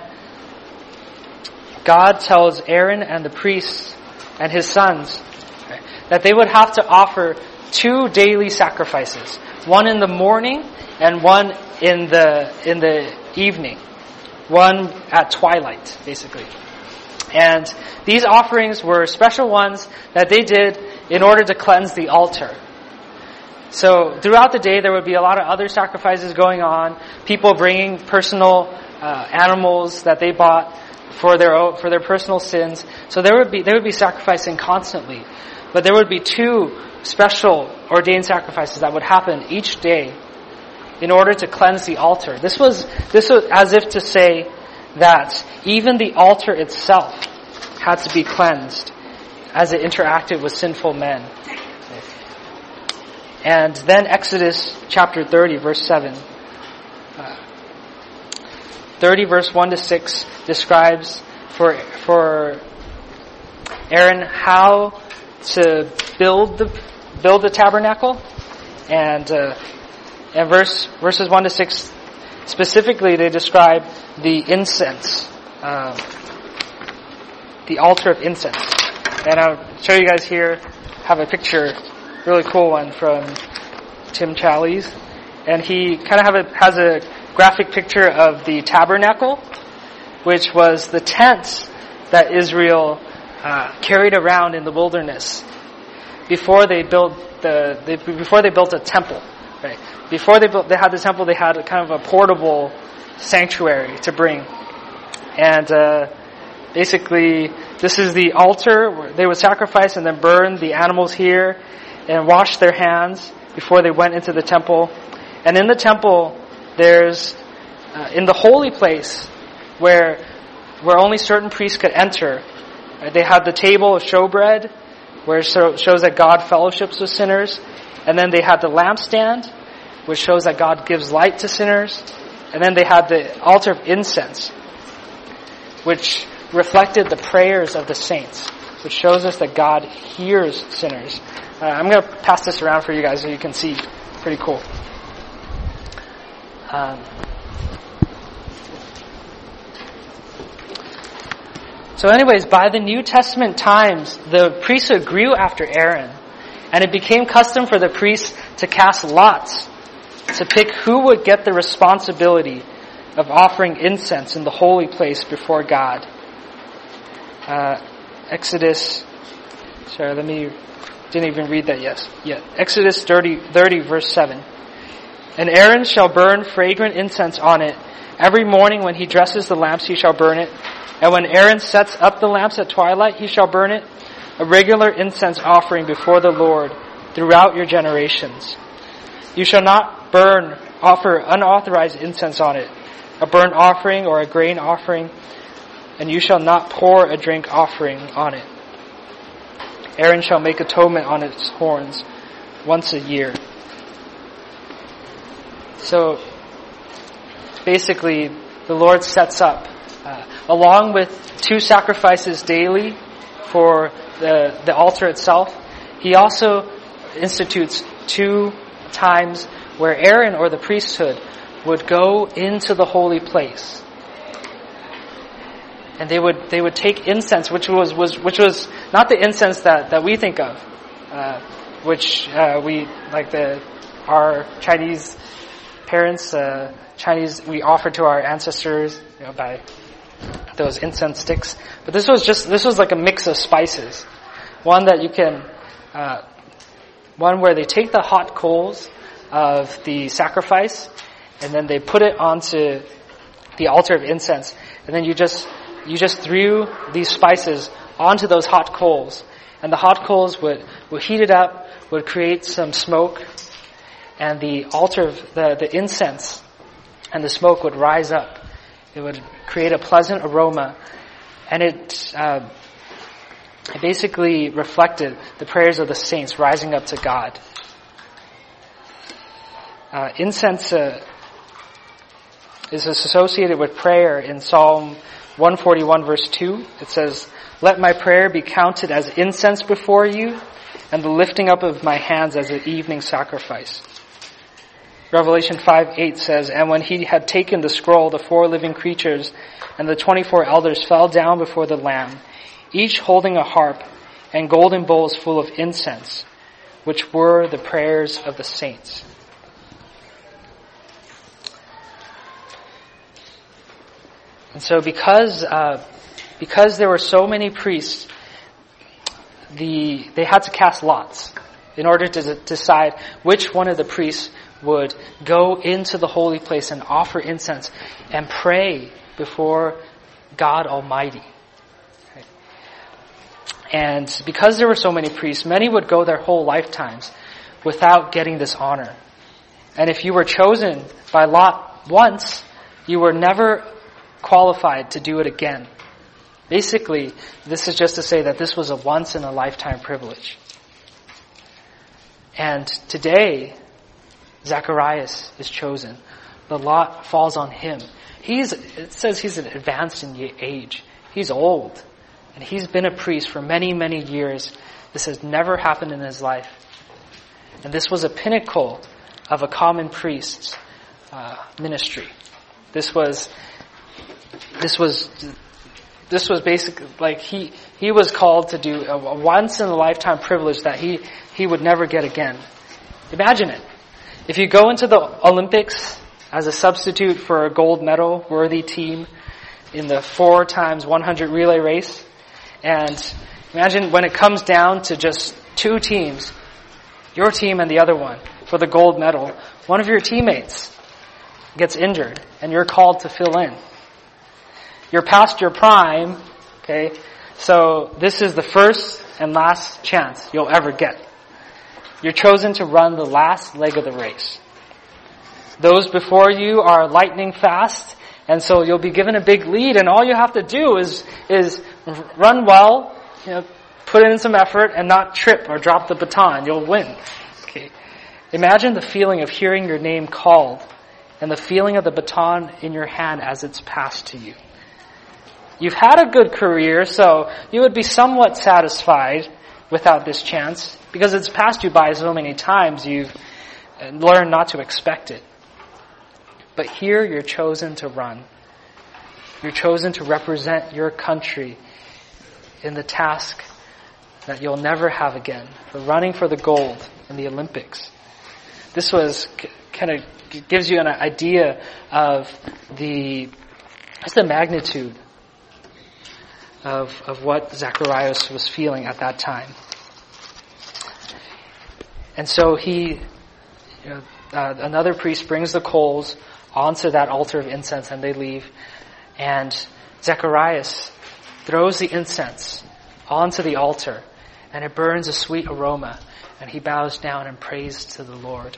God tells Aaron and the priests and his sons that they would have to offer two daily sacrifices, one in the morning and one in the in the evening, one at twilight, basically. And these offerings were special ones that they did in order to cleanse the altar. So throughout the day, there would be a lot of other sacrifices going on. People bringing personal uh, animals that they bought for their own, for their personal sins. So there would be they would be sacrificing constantly, but there would be two special ordained sacrifices that would happen each day in order to cleanse the altar. This was this was as if to say that even the altar itself had to be cleansed as it interacted with sinful men. And then Exodus chapter thirty, verse seven. Uh, thirty, verse one to six describes for for Aaron how to build the build the tabernacle, and uh, and verse verses one to six specifically they describe the incense, uh, the altar of incense. And I'll show you guys here. Have a picture. Really cool one from Tim Challies, and he kind of have a, has a graphic picture of the tabernacle, which was the tent that Israel uh, carried around in the wilderness before they built the they, before they built a temple. Right? Before they built, they had the temple. They had a kind of a portable sanctuary to bring, and uh, basically this is the altar where they would sacrifice and then burn the animals here, and wash their hands before they went into the temple. And in the temple, there's, uh, in the holy place, where where only certain priests could enter, right, they had the table of showbread, where it shows that God fellowships with sinners. And then they had the lampstand, which shows that God gives light to sinners. And then they had the altar of incense, which reflected the prayers of the saints, which shows us that God hears sinners. Uh, I'm going to pass this around for you guys so you can see. Pretty cool. Um, so anyways, by the New Testament times, the priesthood grew after Aaron, and it became custom for the priests to cast lots to pick who would get the responsibility of offering incense in the holy place before God. Uh, Exodus, sorry, let me, didn't even read that yet. yet. Exodus thirty, thirty, verse seven. And Aaron shall burn fragrant incense on it. Every morning when he dresses the lamps, he shall burn it. And when Aaron sets up the lamps at twilight, he shall burn it. A regular incense offering before the Lord throughout your generations. You shall not burn, offer unauthorized incense on it, a burnt offering or a grain offering, and you shall not pour a drink offering on it. Aaron shall make atonement on its horns once a year. So, basically, the Lord sets up, uh, along with two sacrifices daily for the, the altar itself, He also institutes two times where Aaron or the priesthood would go into the holy place. And they would they would take incense, which was, was which was not the incense that, that we think of, uh, which uh, we like the our Chinese parents, uh, Chinese, we offer to our ancestors, you know, by those incense sticks. But this was just, this was like a mix of spices. One that you can, uh, one where they take the hot coals of the sacrifice and then they put it onto the altar of incense. And then you just, you just threw these spices onto those hot coals. And the hot coals would, would heat it up, would create some smoke. And the altar, of the, the incense and the smoke would rise up. It would create a pleasant aroma. And it, uh, it basically reflected the prayers of the saints rising up to God. Uh, incense uh, is associated with prayer in Psalm one forty-one verse two. It says, "Let my prayer be counted as incense before you, and the lifting up of my hands as an evening sacrifice." Revelation five eight says, "And when he had taken the scroll, the four living creatures and the twenty-four elders fell down before the Lamb, each holding a harp and golden bowls full of incense, which were the prayers of the saints." And so because uh, because there were so many priests, the they had to cast lots in order to decide which one of the priests would go into the holy place and offer incense and pray before God Almighty. Okay. And because there were so many priests, many would go their whole lifetimes without getting this honor. And if you were chosen by lot once, you were never qualified to do it again. Basically, this is just to say that this was a once-in-a-lifetime privilege. And today, Zacharias is chosen. The lot falls on him. He's, it says he's advanced in age. He's old. And he's been a priest for many, many years. This has never happened in his life. And this was a pinnacle of a common priest's uh, ministry. This was, this was, this was basically like he, he was called to do a, a once in a lifetime privilege that he, he would never get again. Imagine it. If you go into the Olympics as a substitute for a gold medal worthy team in the four times one hundred relay race, and imagine when it comes down to just two teams, your team and the other one, for the gold medal, one of your teammates gets injured and you're called to fill in. You're past your prime, okay? So this is the first and last chance you'll ever get. You're chosen to run the last leg of the race. Those before you are lightning fast, and so you'll be given a big lead, and all you have to do is is run well, you know, put in some effort, and not trip or drop the baton. You'll win. Okay. Imagine the feeling of hearing your name called, and the feeling of the baton in your hand as it's passed to you. You've had a good career, so you would be somewhat satisfied without this chance, because it's passed you by so many times, you've learned not to expect it. But here you're chosen to run. You're chosen to represent your country in the task that you'll never have again, for running for the gold in the Olympics. This was kind of gives you an idea of the just the magnitude of of what Zacharias was feeling at that time. And so he, you know, uh, another priest brings the coals onto that altar of incense, and they leave. And Zacharias throws the incense onto the altar, and it burns a sweet aroma, and he bows down and prays to the Lord.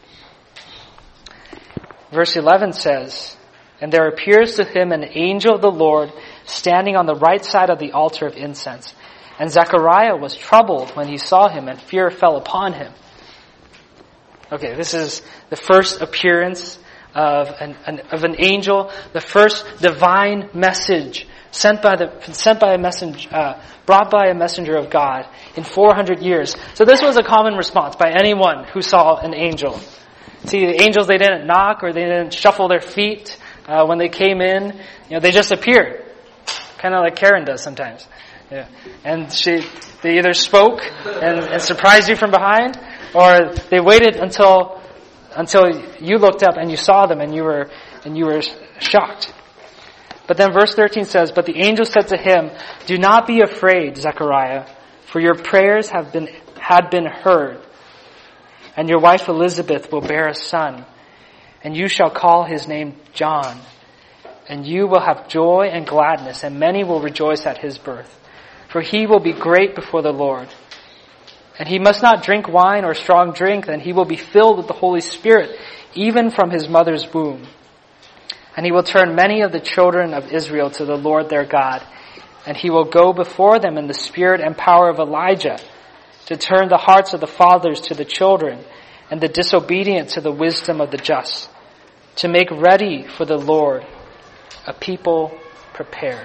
Verse eleven says, "And there appears to him an angel of the Lord standing on the right side of the altar of incense. And Zechariah was troubled when he saw him, and fear fell upon him." Okay, this is the first appearance of an, an of an angel, the first divine message sent by the sent by a messenger, uh, brought by a messenger of God in four hundred years. So this was a common response by anyone who saw an angel. See, the angels, they didn't knock or they didn't shuffle their feet uh, when they came in. You know, they just appeared, kind of like Karen does sometimes. Yeah. And she, they either spoke and, and surprised you from behind, or they waited until until you looked up and you saw them and you were and you were shocked. But then verse thirteen says, "But the angel said to him, 'Do not be afraid, Zechariah, for your prayers have been had been heard, and your wife Elizabeth will bear a son, and you shall call his name John. And you will have joy and gladness, and many will rejoice at his birth. For he will be great before the Lord. And he must not drink wine or strong drink, and he will be filled with the Holy Spirit, even from his mother's womb. And he will turn many of the children of Israel to the Lord their God. And he will go before them in the spirit and power of Elijah, to turn the hearts of the fathers to the children, and the disobedient to the wisdom of the just, to make ready for the Lord a people prepared.'"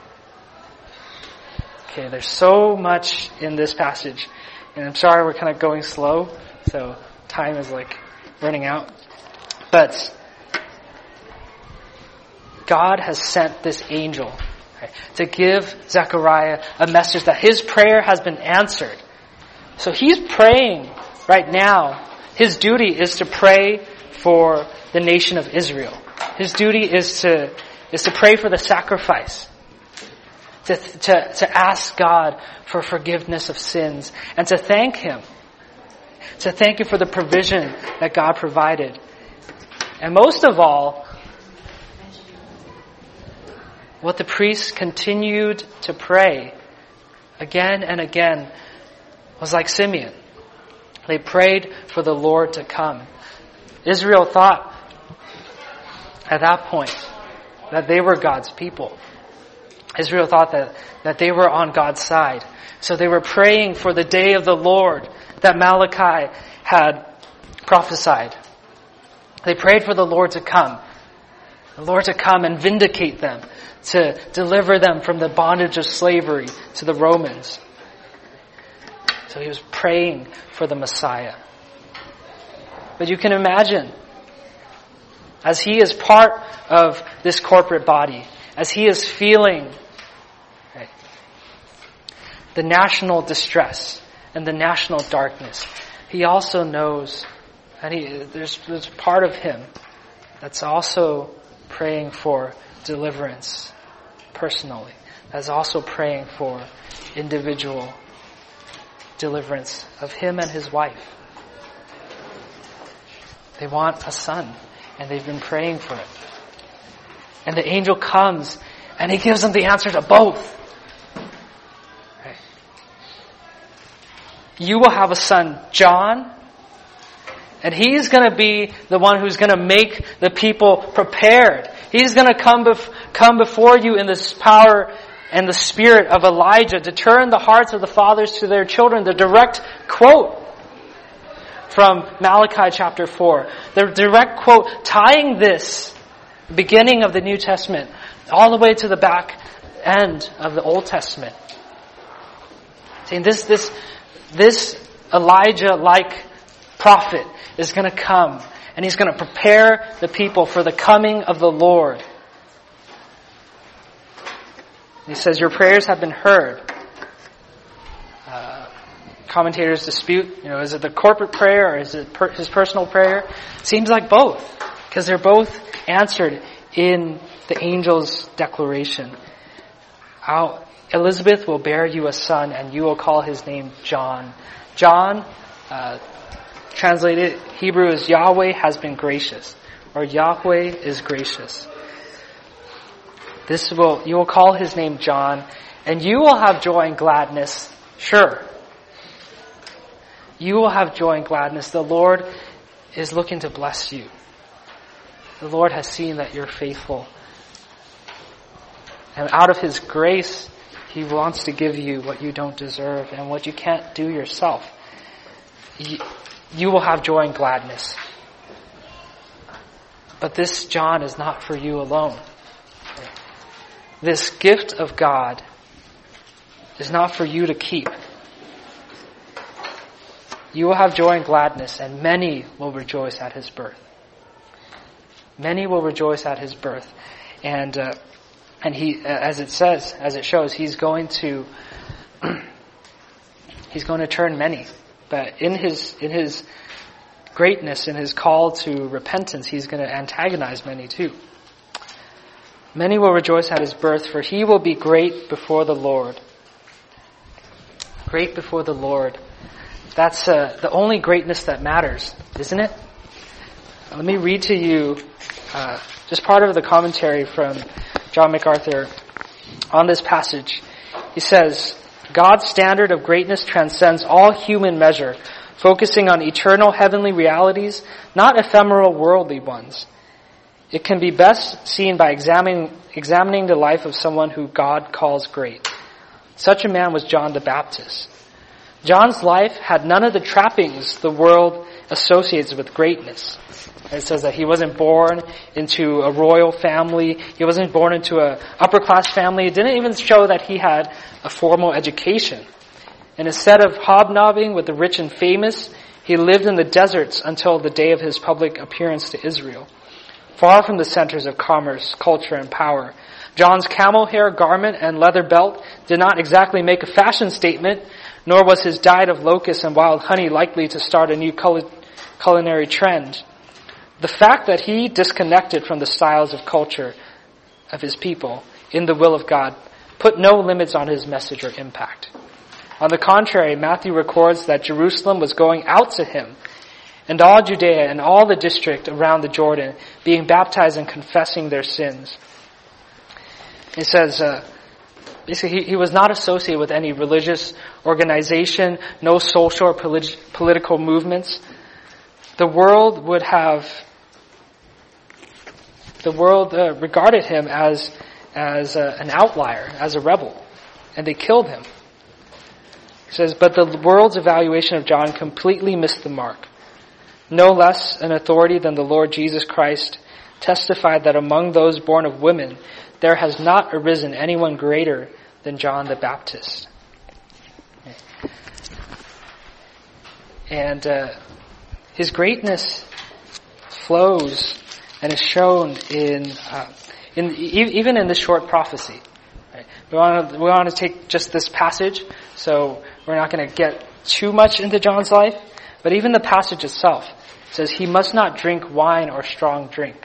Okay, there's so much in this passage. And I'm sorry we're kind of going slow, so time is like running out. But God has sent this angel, right, to give Zechariah a message that his prayer has been answered. So he's praying right now. His duty is to pray for the nation of Israel. His duty is to is to pray for the sacrifice. To, to, to ask God for forgiveness of sins. And to thank Him. To thank Him for the provision that God provided. And most of all, what the priests continued to pray again and again was like Simeon. They prayed for the Lord to come. Israel thought at that point that they were God's people. Israel thought that, that they were on God's side. So they were praying for the day of the Lord that Malachi had prophesied. They prayed for the Lord to come. The Lord to come and vindicate them. To deliver them from the bondage of slavery to the Romans. So he was praying for the Messiah. But you can imagine, as he is part of this corporate body, as he is feeling right, the national distress and the national darkness, he also knows that he, there's, there's part of him that's also praying for deliverance personally, that's also praying for individual deliverance of him and his wife. They want a son, and they've been praying for it. And the angel comes, and he gives them the answer to both. Right. You will have a son, John, and he's going to be the one who's going to make the people prepared. He's going to come, bef- come before you in this power and the spirit of Elijah to turn the hearts of the fathers to their children. The direct quote from Malachi chapter four. The direct quote tying this beginning of the New Testament all the way to the back end of the Old Testament. Saying this, this, this Elijah-like prophet is going to come and he's going to prepare the people for the coming of the Lord. He says, your prayers have been heard. Uh, commentators dispute, you know, is it the corporate prayer or is it per- his personal prayer? Seems like both, because they're both answered in the angel's declaration. I'll, Elizabeth will bear you a son, and you will call his name John. John, uh, translated Hebrew is Yahweh has been gracious, or Yahweh is gracious. This will, you will call his name John, and you will have joy and gladness. Sure. You will have joy and gladness. The Lord is looking to bless you. The Lord has seen that you're faithful. And out of His grace, He wants to give you what you don't deserve and what you can't do yourself. You will have joy and gladness. But this John is not for you alone. This gift of God is not for you to keep. You will have joy and gladness, and many will rejoice at His birth. Many will rejoice at His birth. And uh, and he, as it says, as it shows, He's going to He's going to turn many. But in His in His greatness in his call to repentance, he's going to antagonize many too. Many will rejoice at his birth, for he will be great before the Lord. Great before the Lord. That's uh, the only greatness that matters, isn't it? Let me read to you uh, just part of the commentary from John MacArthur on this passage. He says, God's standard of greatness transcends all human measure, focusing on eternal heavenly realities, not ephemeral worldly ones. It can be best seen by examining, examining the life of someone who God calls great. Such a man was John the Baptist. John's life had none of the trappings the world associates with greatness. It says that he wasn't born into a royal family. He wasn't born into an upper-class family. It didn't even show that he had a formal education. And instead of hobnobbing with the rich and famous, he lived in the deserts until the day of his public appearance to Israel, far from the centers of commerce, culture, and power. John's camel hair garment and leather belt did not exactly make a fashion statement, nor was his diet of locusts and wild honey likely to start a new cul- culinary trend. The fact that he disconnected from the styles of culture of his people in the will of God put no limits on his message or impact. On the contrary, Matthew records that Jerusalem was going out to him, and all Judea and all the district around the Jordan, being baptized and confessing their sins. He says, uh, basically, he, he was not associated with any religious organization, no social or polit- political movements. The world would have, the world uh, regarded him as as uh, an outlier, as a rebel, and they killed him. He says, but the world's evaluation of John completely missed the mark. No less an authority than the Lord Jesus Christ testified that among those born of women, there has not arisen anyone greater than John the Baptist. And uh, his greatness flows and is shown in, uh, in even in this short prophecy. Right? We want to we want to take just this passage, so we're not going to get too much into John's life. But even the passage itself says he must not drink wine or strong drink.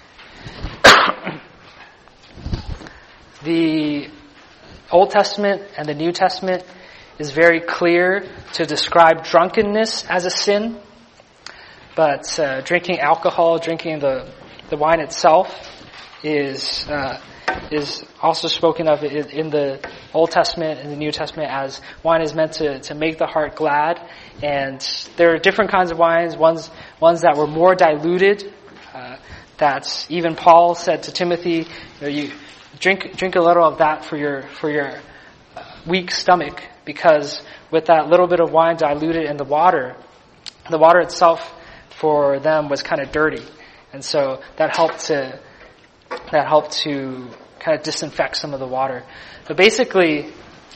The Old Testament and the New Testament is very clear to describe drunkenness as a sin, but uh, drinking alcohol, drinking the the wine itself, is uh, is also spoken of in, in the Old Testament and the New Testament as wine is meant to, to make the heart glad. And there are different kinds of wines, ones ones that were more diluted. Uh, that even Paul said to Timothy, you know, you drink drink a little of that for your for your uh, weak stomach, because with that little bit of wine diluted in the water, the water itself for them was kind of dirty, and so that helped to that helped to kind of disinfect some of the water. But basically,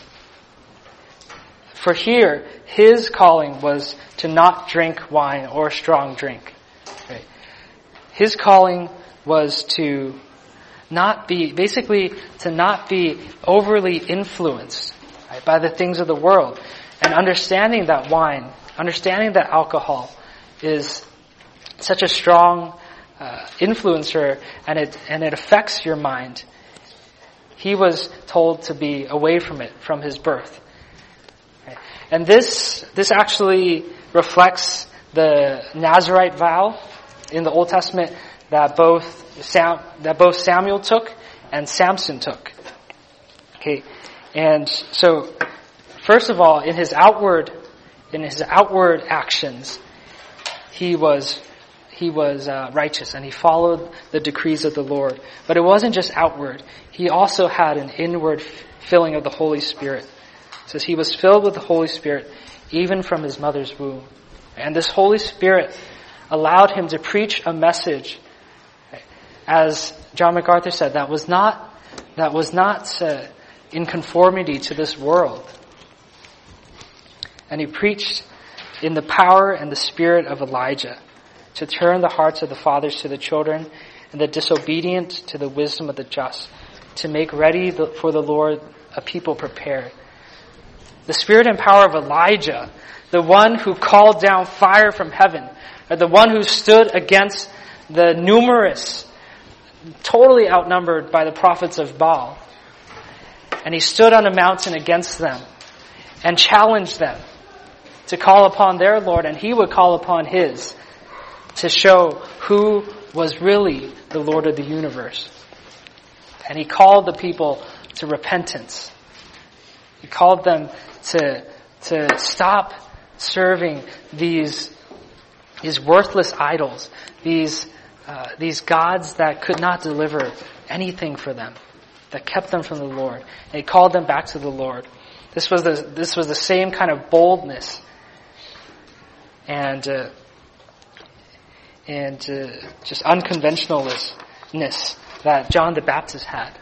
for here, his calling was to not drink wine or strong drink. Right? His calling was to not be, basically, to not be overly influenced, right, by the things of the world, and understanding that wine, understanding that alcohol is such a strong uh, influencer, and it and it affects your mind. He was told to be away from it from his birth. Right? And this this actually reflects the Nazirite vow in the Old Testament that both Sam, that both Samuel took and Samson took. Okay, and so first of all, in his outward in his outward actions, he was he was uh, righteous and he followed the decrees of the Lord. But it wasn't just outward; he also had an inward filling of the Holy Spirit. It says he was filled with the Holy Spirit even from his mother's womb, and this Holy Spirit allowed him to preach a message, as John MacArthur said, that was not that was not uh, in conformity to this world. And he preached in the power and the spirit of Elijah, to turn the hearts of the fathers to the children, and the disobedient to the wisdom of the just, to make ready for the Lord a people prepared. The spirit and power of Elijah the one who called down fire from heaven, or the one who stood against the numerous, totally outnumbered by the prophets of Baal. And he stood on a mountain against them and challenged them to call upon their Lord, and he would call upon his, to show who was really the Lord of the universe. And he called the people to repentance. He called them to, to stop serving these, these worthless idols, these, uh, these gods that could not deliver anything for them, that kept them from the Lord. And he called them back to the Lord. This was the, this was the same kind of boldness and, uh, and uh, just unconventionalness that John the Baptist had.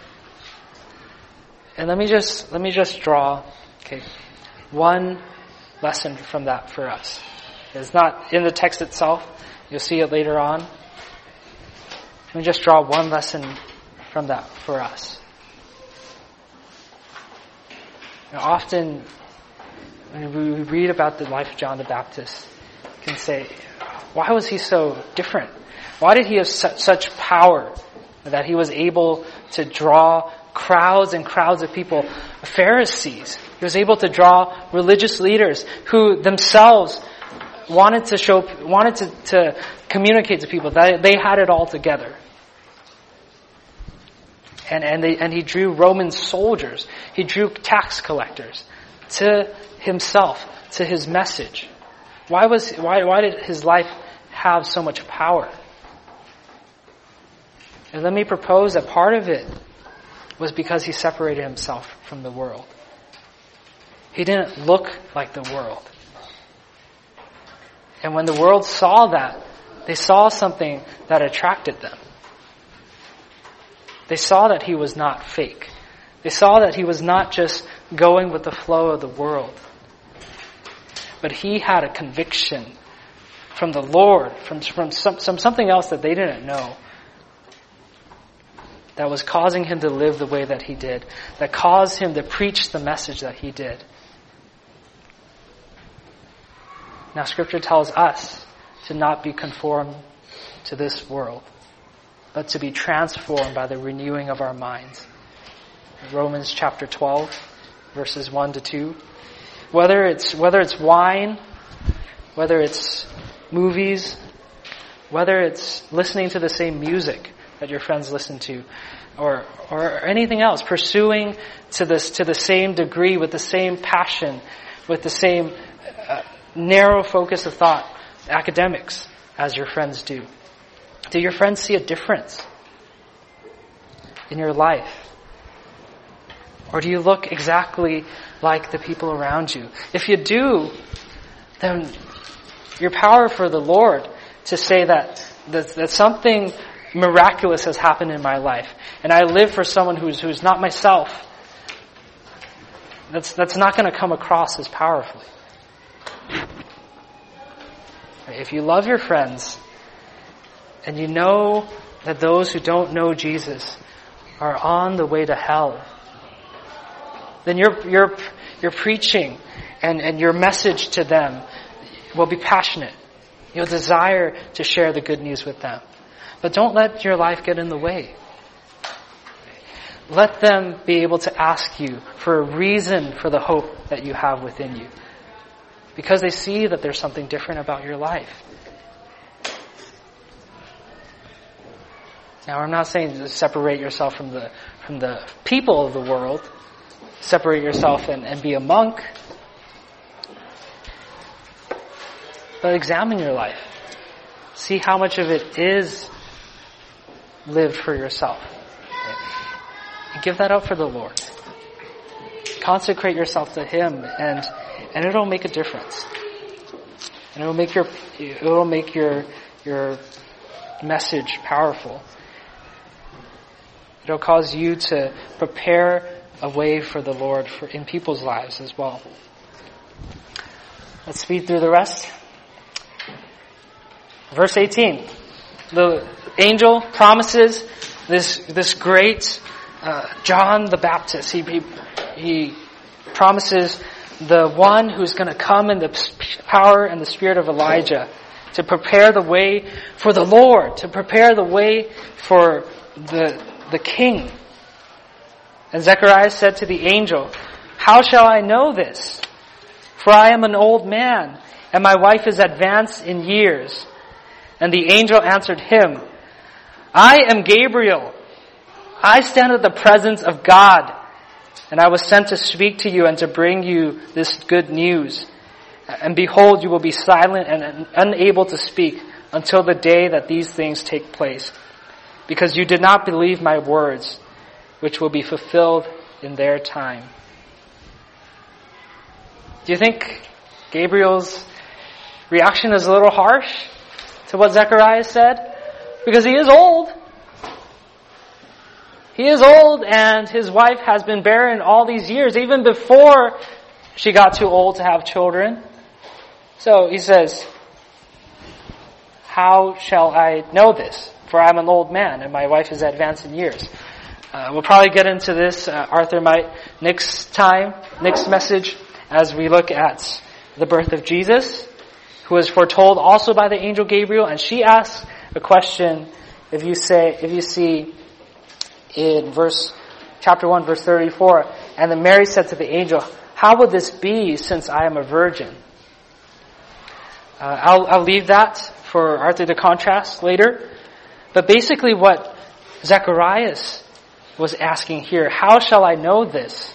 And let me just let me just draw, okay, one lesson from that for us. It's not in the text itself. You'll see it later on. Let me just draw one lesson from that for us. Now, often, when we read about the life of John the Baptist, we can say, why was he so different? Why did he have such, such power that he was able to draw crowds and crowds of people, Pharisees? He was able to draw religious leaders who themselves wanted to show, wanted to, to communicate to people that they had it all together. And and they and he drew Roman soldiers, he drew tax collectors to himself, to his message. Why was why why did his life have so much power? And let me propose that part of it was because he separated himself from the world. He didn't look like the world. And when the world saw that, they saw something that attracted them. They saw that he was not fake. They saw that he was not just going with the flow of the world. But he had a conviction from the Lord, from, from some, some something else that they didn't know, that was causing him to live the way that he did, that caused him to preach the message that he did. Now, Scripture tells us to not be conformed to this world, but to be transformed by the renewing of our minds. Romans chapter twelve, verses one to two. Whether it's whether it's wine, whether it's movies, whether it's listening to the same music that your friends listen to, or or anything else, pursuing to this to the same degree, with the same passion, with the same uh, narrow focus of thought, academics, as your friends do. Do your friends see a difference in your life? Or do you look exactly like the people around you? If you do, then you're power for the Lord to say that, that, that something miraculous has happened in my life, and I live for someone who's who's not myself. That's that's not going to come across as powerfully. If you love your friends, and you know that those who don't know Jesus are on the way to hell, then your your your preaching and, and your message to them will be passionate. You'll desire to share the good news with them. But don't let your life get in the way. Let them be able to ask you for a reason for the hope that you have within you, because they see that there's something different about your life. Now, I'm not saying to separate yourself from the from the people of the world, separate yourself and, and be a monk. But examine your life. See how much of it is lived for yourself. And give that up for the Lord. Consecrate yourself to Him, and and it'll make a difference. And it'll make your it'll make your your message powerful. It'll cause you to prepare a way for the Lord for in people's lives as well. Let's speed through the rest. Verse eighteen. The angel promises this this great uh, John the Baptist. He, he he promises the one who's going to come in the power and the spirit of Elijah to prepare the way for the Lord, to prepare the way for the, the king. And Zechariah said to the angel, "How shall I know this? For I am an old man, and my wife is advanced in years." And the angel answered him, "I am Gabriel. I stand at the presence of God, and I was sent to speak to you and to bring you this good news. And behold, you will be silent and unable to speak until the day that these things take place, because you did not believe my words, which will be fulfilled in their time." Do you think Gabriel's reaction is a little harsh to what Zechariah said? Because he is old. He is old, and his wife has been barren all these years, even before she got too old to have children. So he says, "How shall I know this? For I am an old man, and my wife is advanced in years." Uh, we'll probably get into this, uh, Arthur might, next time, next message, as we look at the birth of Jesus, who was foretold also by the angel Gabriel. And she asks a question, if you say, if you see in verse, chapter one, verse thirty-four, "And then Mary said to the angel, 'How will this be, since I am a virgin?'" Uh, I'll, I'll leave that for Arthur to contrast later. But basically what Zacharias was asking here, how shall I know this?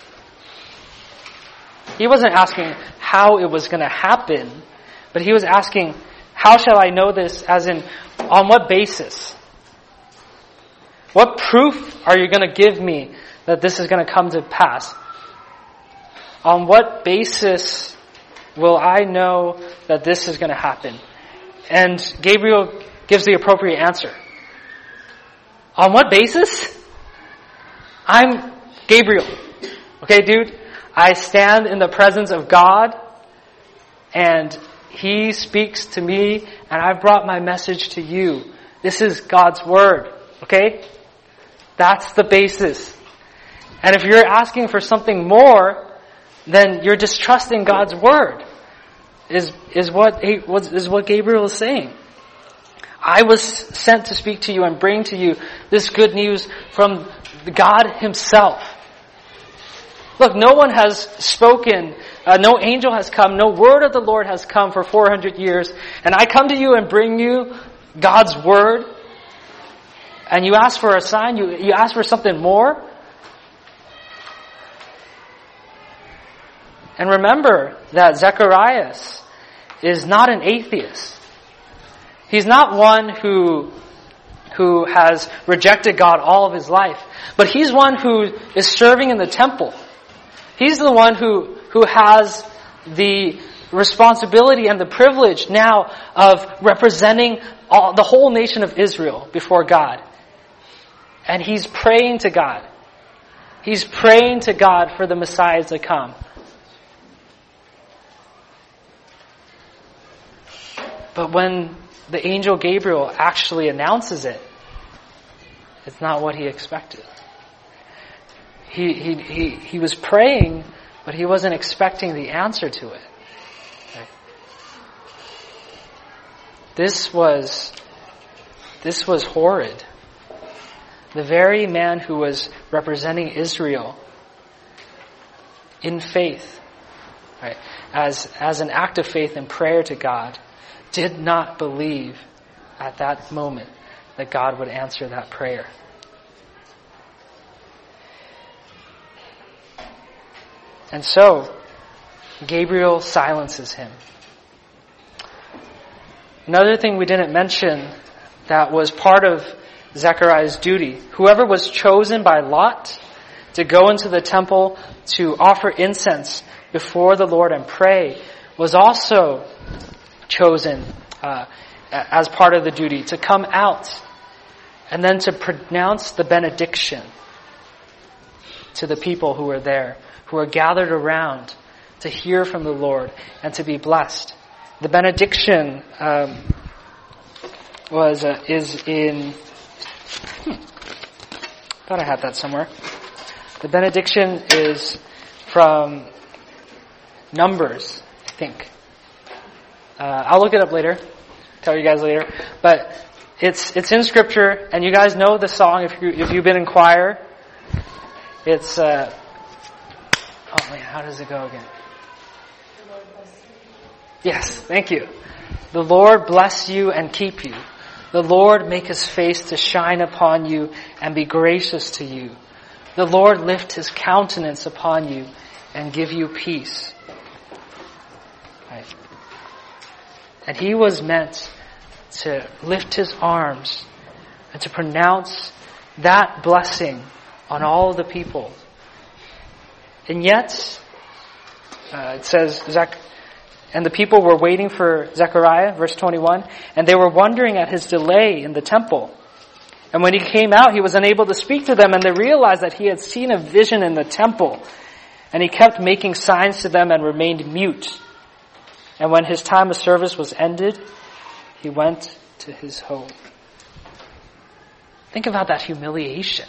He wasn't asking how it was going to happen, but he was asking, how shall I know this, as in, on what basis? What proof are you going to give me that this is going to come to pass? On what basis will I know that this is going to happen? And Gabriel gives the appropriate answer. On what basis? I'm Gabriel. Okay, dude? I stand in the presence of God, and He speaks to me, and I've brought my message to you. This is God's Word. Okay? That's the basis. And if you're asking for something more, then you're distrusting God's Word. Is is what is what Gabriel is saying. I was sent to speak to you and bring to you this good news from God Himself. Look, no one has spoken, uh, no angel has come, no word of the Lord has come for four hundred years, and I come to you and bring you God's Word, and you ask for a sign, you, you ask for something more? And remember that Zacharias is not an atheist. He's not one who, who has rejected God all of his life, but he's one who is serving in the temple. He's the one who, who has the responsibility and the privilege now of representing all, the whole nation of Israel before God. And he's praying to God. He's praying to God for the Messiah to come. But when the angel Gabriel actually announces it, it's not what he expected. He, he, he, he was praying, but he wasn't expecting the answer to it. Right? This was, this was horrid. The very man who was representing Israel in faith, right, as, as an act of faith and prayer to God, did not believe at that moment that God would answer that prayer. And so, Gabriel silences him. Another thing we didn't mention that was part of Zechariah's duty, whoever was chosen by lot to go into the temple to offer incense before the Lord and pray, was also chosen uh, as part of the duty to come out and then to pronounce the benediction to the people who were there, who were gathered around to hear from the Lord and to be blessed. The benediction um, was uh, is in. Hmm, thought I had that somewhere. The benediction is from Numbers, I think. Uh, I'll look it up later. Tell you guys later. But it's it's in Scripture, and you guys know the song if you if you've been in choir. It's uh, oh man, how does it go again? Yes, thank you. The Lord bless you and keep you. The Lord make his face to shine upon you and be gracious to you. The Lord lift his countenance upon you and give you peace. Right. And he was meant to lift his arms and to pronounce that blessing on all of the people. And yet, uh, it says, Zach, and the people were waiting for Zechariah, verse twenty-one, and they were wondering at his delay in the temple. And when he came out, he was unable to speak to them, and they realized that he had seen a vision in the temple. And he kept making signs to them and remained mute. And when his time of service was ended, he went to his home. Think about that humiliation.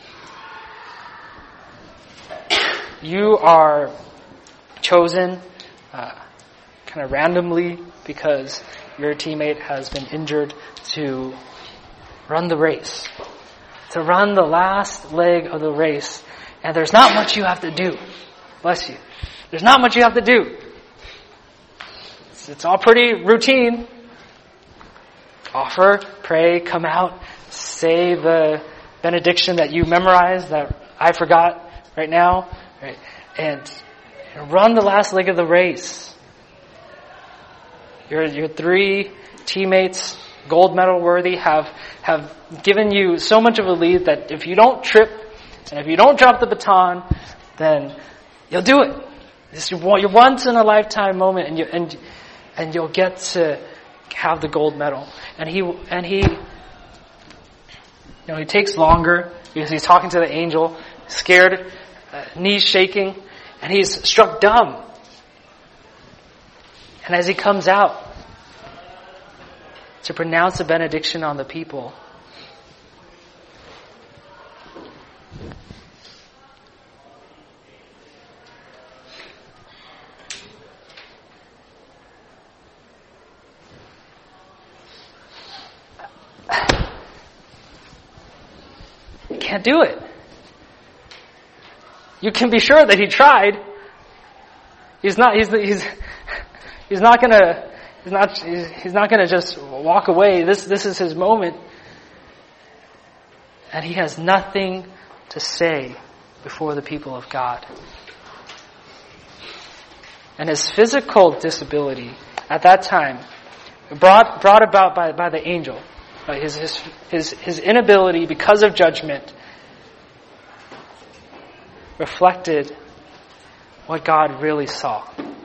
You are chosen uh, kind of randomly because your teammate has been injured to run the race. To run the last leg of the race. And there's not much you have to do. Bless you. There's not much you have to do. It's, it's all pretty routine. Offer, pray, come out, say the benediction that you memorized that I forgot right now, right? And, and run the last leg of the race. Your your three teammates, gold medal worthy, have have given you so much of a lead that if you don't trip and if you don't drop the baton, then you'll do it. It's your, your once in a lifetime moment, and you and and you'll get to have the gold medal. And he and he, you know, he takes longer because he's talking to the angel, scared, uh, knees shaking, and he's struck dumb. And as he comes out to pronounce a benediction on the people, you can't do it. You can be sure that he tried. He's not. He's he's he's not gonna. He's not. He's not gonna just walk away. This this is his moment, and he has nothing to say before the people of God. And his physical disability at that time, brought brought about by by the angel, by his his his his inability because of judgment, reflected what God really saw.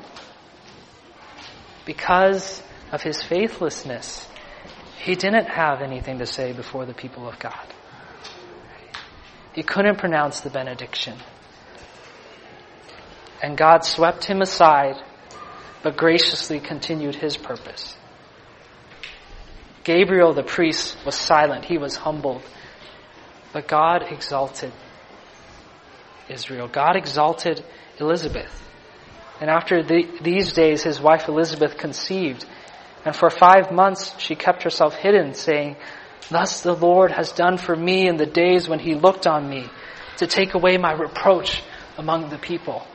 Because of his faithlessness, he didn't have anything to say before the people of God. He couldn't pronounce the benediction. And God swept him aside, but graciously continued his purpose. Gabriel, the priest, was silent. He was humbled. But God exalted Israel. God exalted Elizabeth. And after the, these days, his wife Elizabeth conceived. And for five months she kept herself hidden, saying, "Thus the Lord has done for me in the days when he looked on me, to take away my reproach among the people."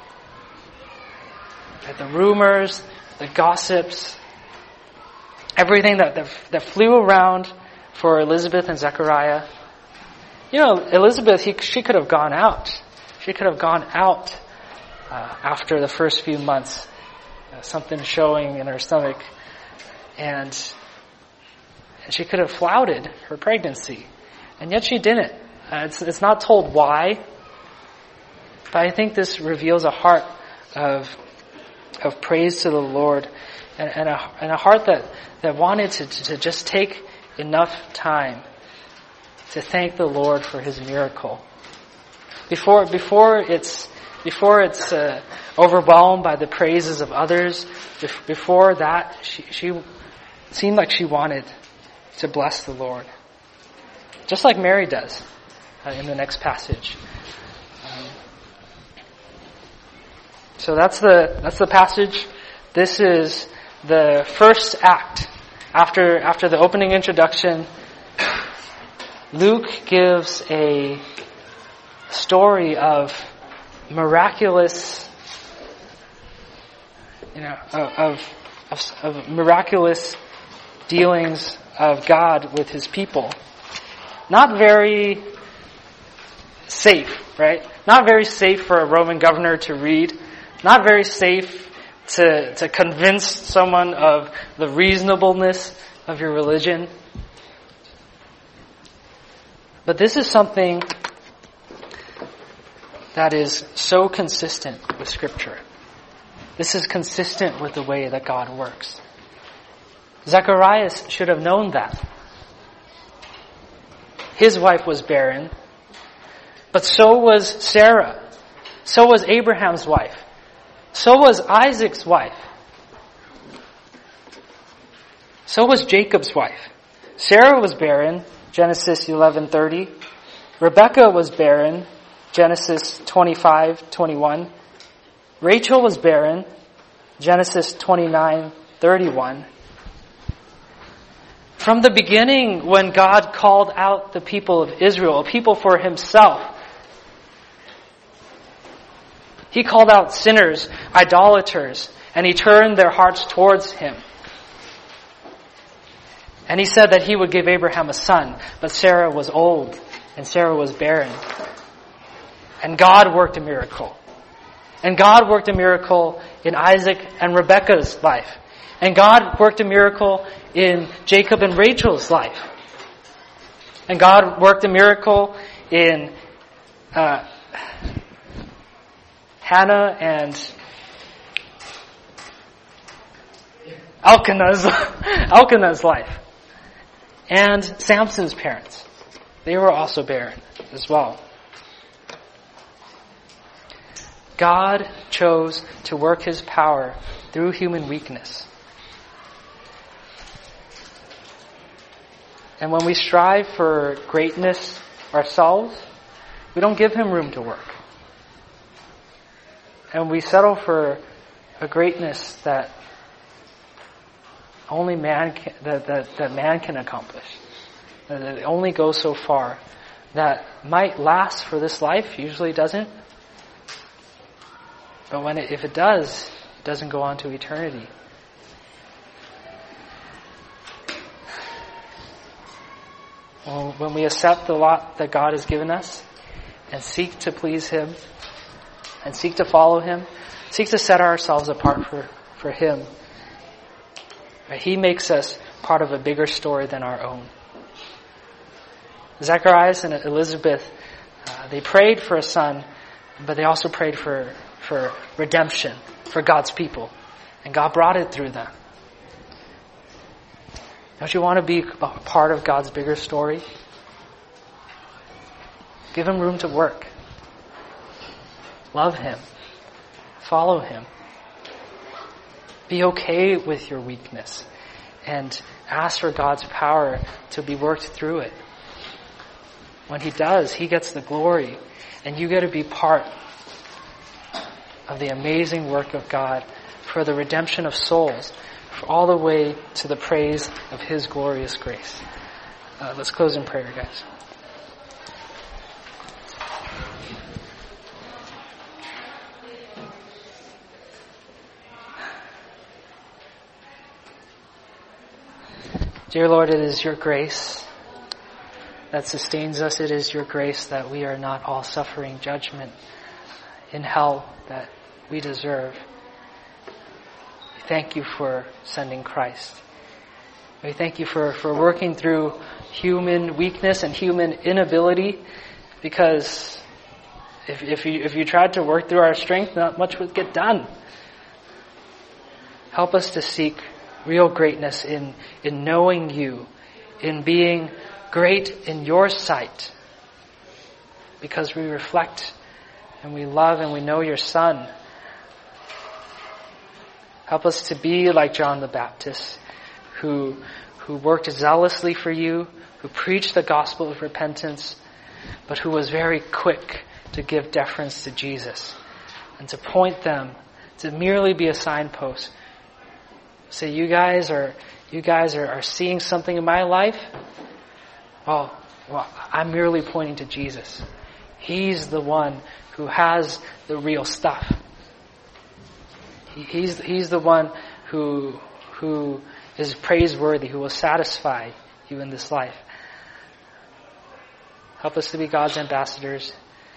And the rumors, the gossips, everything that, that, that flew around for Elizabeth and Zechariah. You know, Elizabeth, he, she could have gone out. She could have gone out uh, after the first few months. Uh, something showing in her stomach. And, and she could have flouted her pregnancy. And yet she didn't. Uh, it's, it's not told why. But I think this reveals a heart of of praise to the Lord, and, and, a, and a heart that, that wanted to, to just take enough time to thank the Lord for his miracle. Before before it's before it's uh, overwhelmed by the praises of others, before that, she, she seemed like she wanted to bless the Lord. Just like Mary does uh, in the next passage. Um, So that's the that's the passage. This is the first act. After after the opening introduction, Luke gives a story of miraculous, you know, of of, of miraculous dealings of God with His people. Not very safe, right? Not very safe for a Roman governor to read. Not very safe to to convince someone of the reasonableness of your religion. But this is something that is so consistent with Scripture. This is consistent with the way that God works. Zacharias should have known that. His wife was barren, but so was Sarah. So was Abraham's wife. So was Isaac's wife. So was Jacob's wife. Sarah was barren, Genesis eleven thirty. Rebekah was barren, Genesis twenty-five twenty-one. Rachel was barren, Genesis twenty-nine thirty-one. From the beginning, when God called out the people of Israel, a people for Himself, He called out sinners, idolaters, and He turned their hearts towards Him. And He said that He would give Abraham a son, but Sarah was old, and Sarah was barren. And God worked a miracle. And God worked a miracle in Isaac and Rebekah's life. And God worked a miracle in Jacob and Rachel's life. And God worked a miracle in uh, Hannah and Elkanah's, Elkanah's life. And Samson's parents. They were also barren as well. God chose to work His power through human weakness. And when we strive for greatness ourselves, we don't give Him room to work. And we settle for a greatness that only man can, that, that, that man can accomplish. That it only goes so far. That might last for this life, usually doesn't. But when it, if it does, it doesn't go on to eternity. Well, when we accept the lot that God has given us and seek to please Him and seek to follow Him, seek to set ourselves apart for, for Him, right? He makes us part of a bigger story than our own. Zacharias and Elizabeth, uh, they prayed for a son, but they also prayed for for redemption, for God's people. And God brought it through them. Don't you want to be a part of God's bigger story? Give Him room to work. Love Him. Follow Him. Be okay with your weakness. And ask for God's power to be worked through it. When He does, He gets the glory. And you get to be part of the amazing work of God for the redemption of souls, for all the way to the praise of His glorious grace. Uh, let's close in prayer, guys. Dear Lord, it is Your grace that sustains us. It is Your grace that we are not all suffering judgment in hell that we deserve. We thank You for sending Christ. We thank You for, for working through human weakness and human inability, because if, if you if you tried to work through our strength, not much would get done. Help us to seek real greatness in, in knowing You, in being great in Your sight, because we reflect and we love and we know Your Son. Help us to be like John the Baptist, who who worked zealously for You, who preached the gospel of repentance, but who was very quick to give deference to Jesus and to point them to merely be a signpost. Say, you guys are you guys are, are seeing something in my life. Oh, well, I'm merely pointing to Jesus. He's the one who has the real stuff. He, he's he's the one who who is praiseworthy, who will satisfy you in this life. Help us to be God's ambassadors.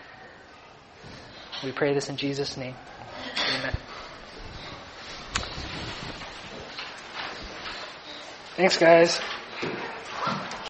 We pray this in Jesus' name. Amen. Thanks, guys.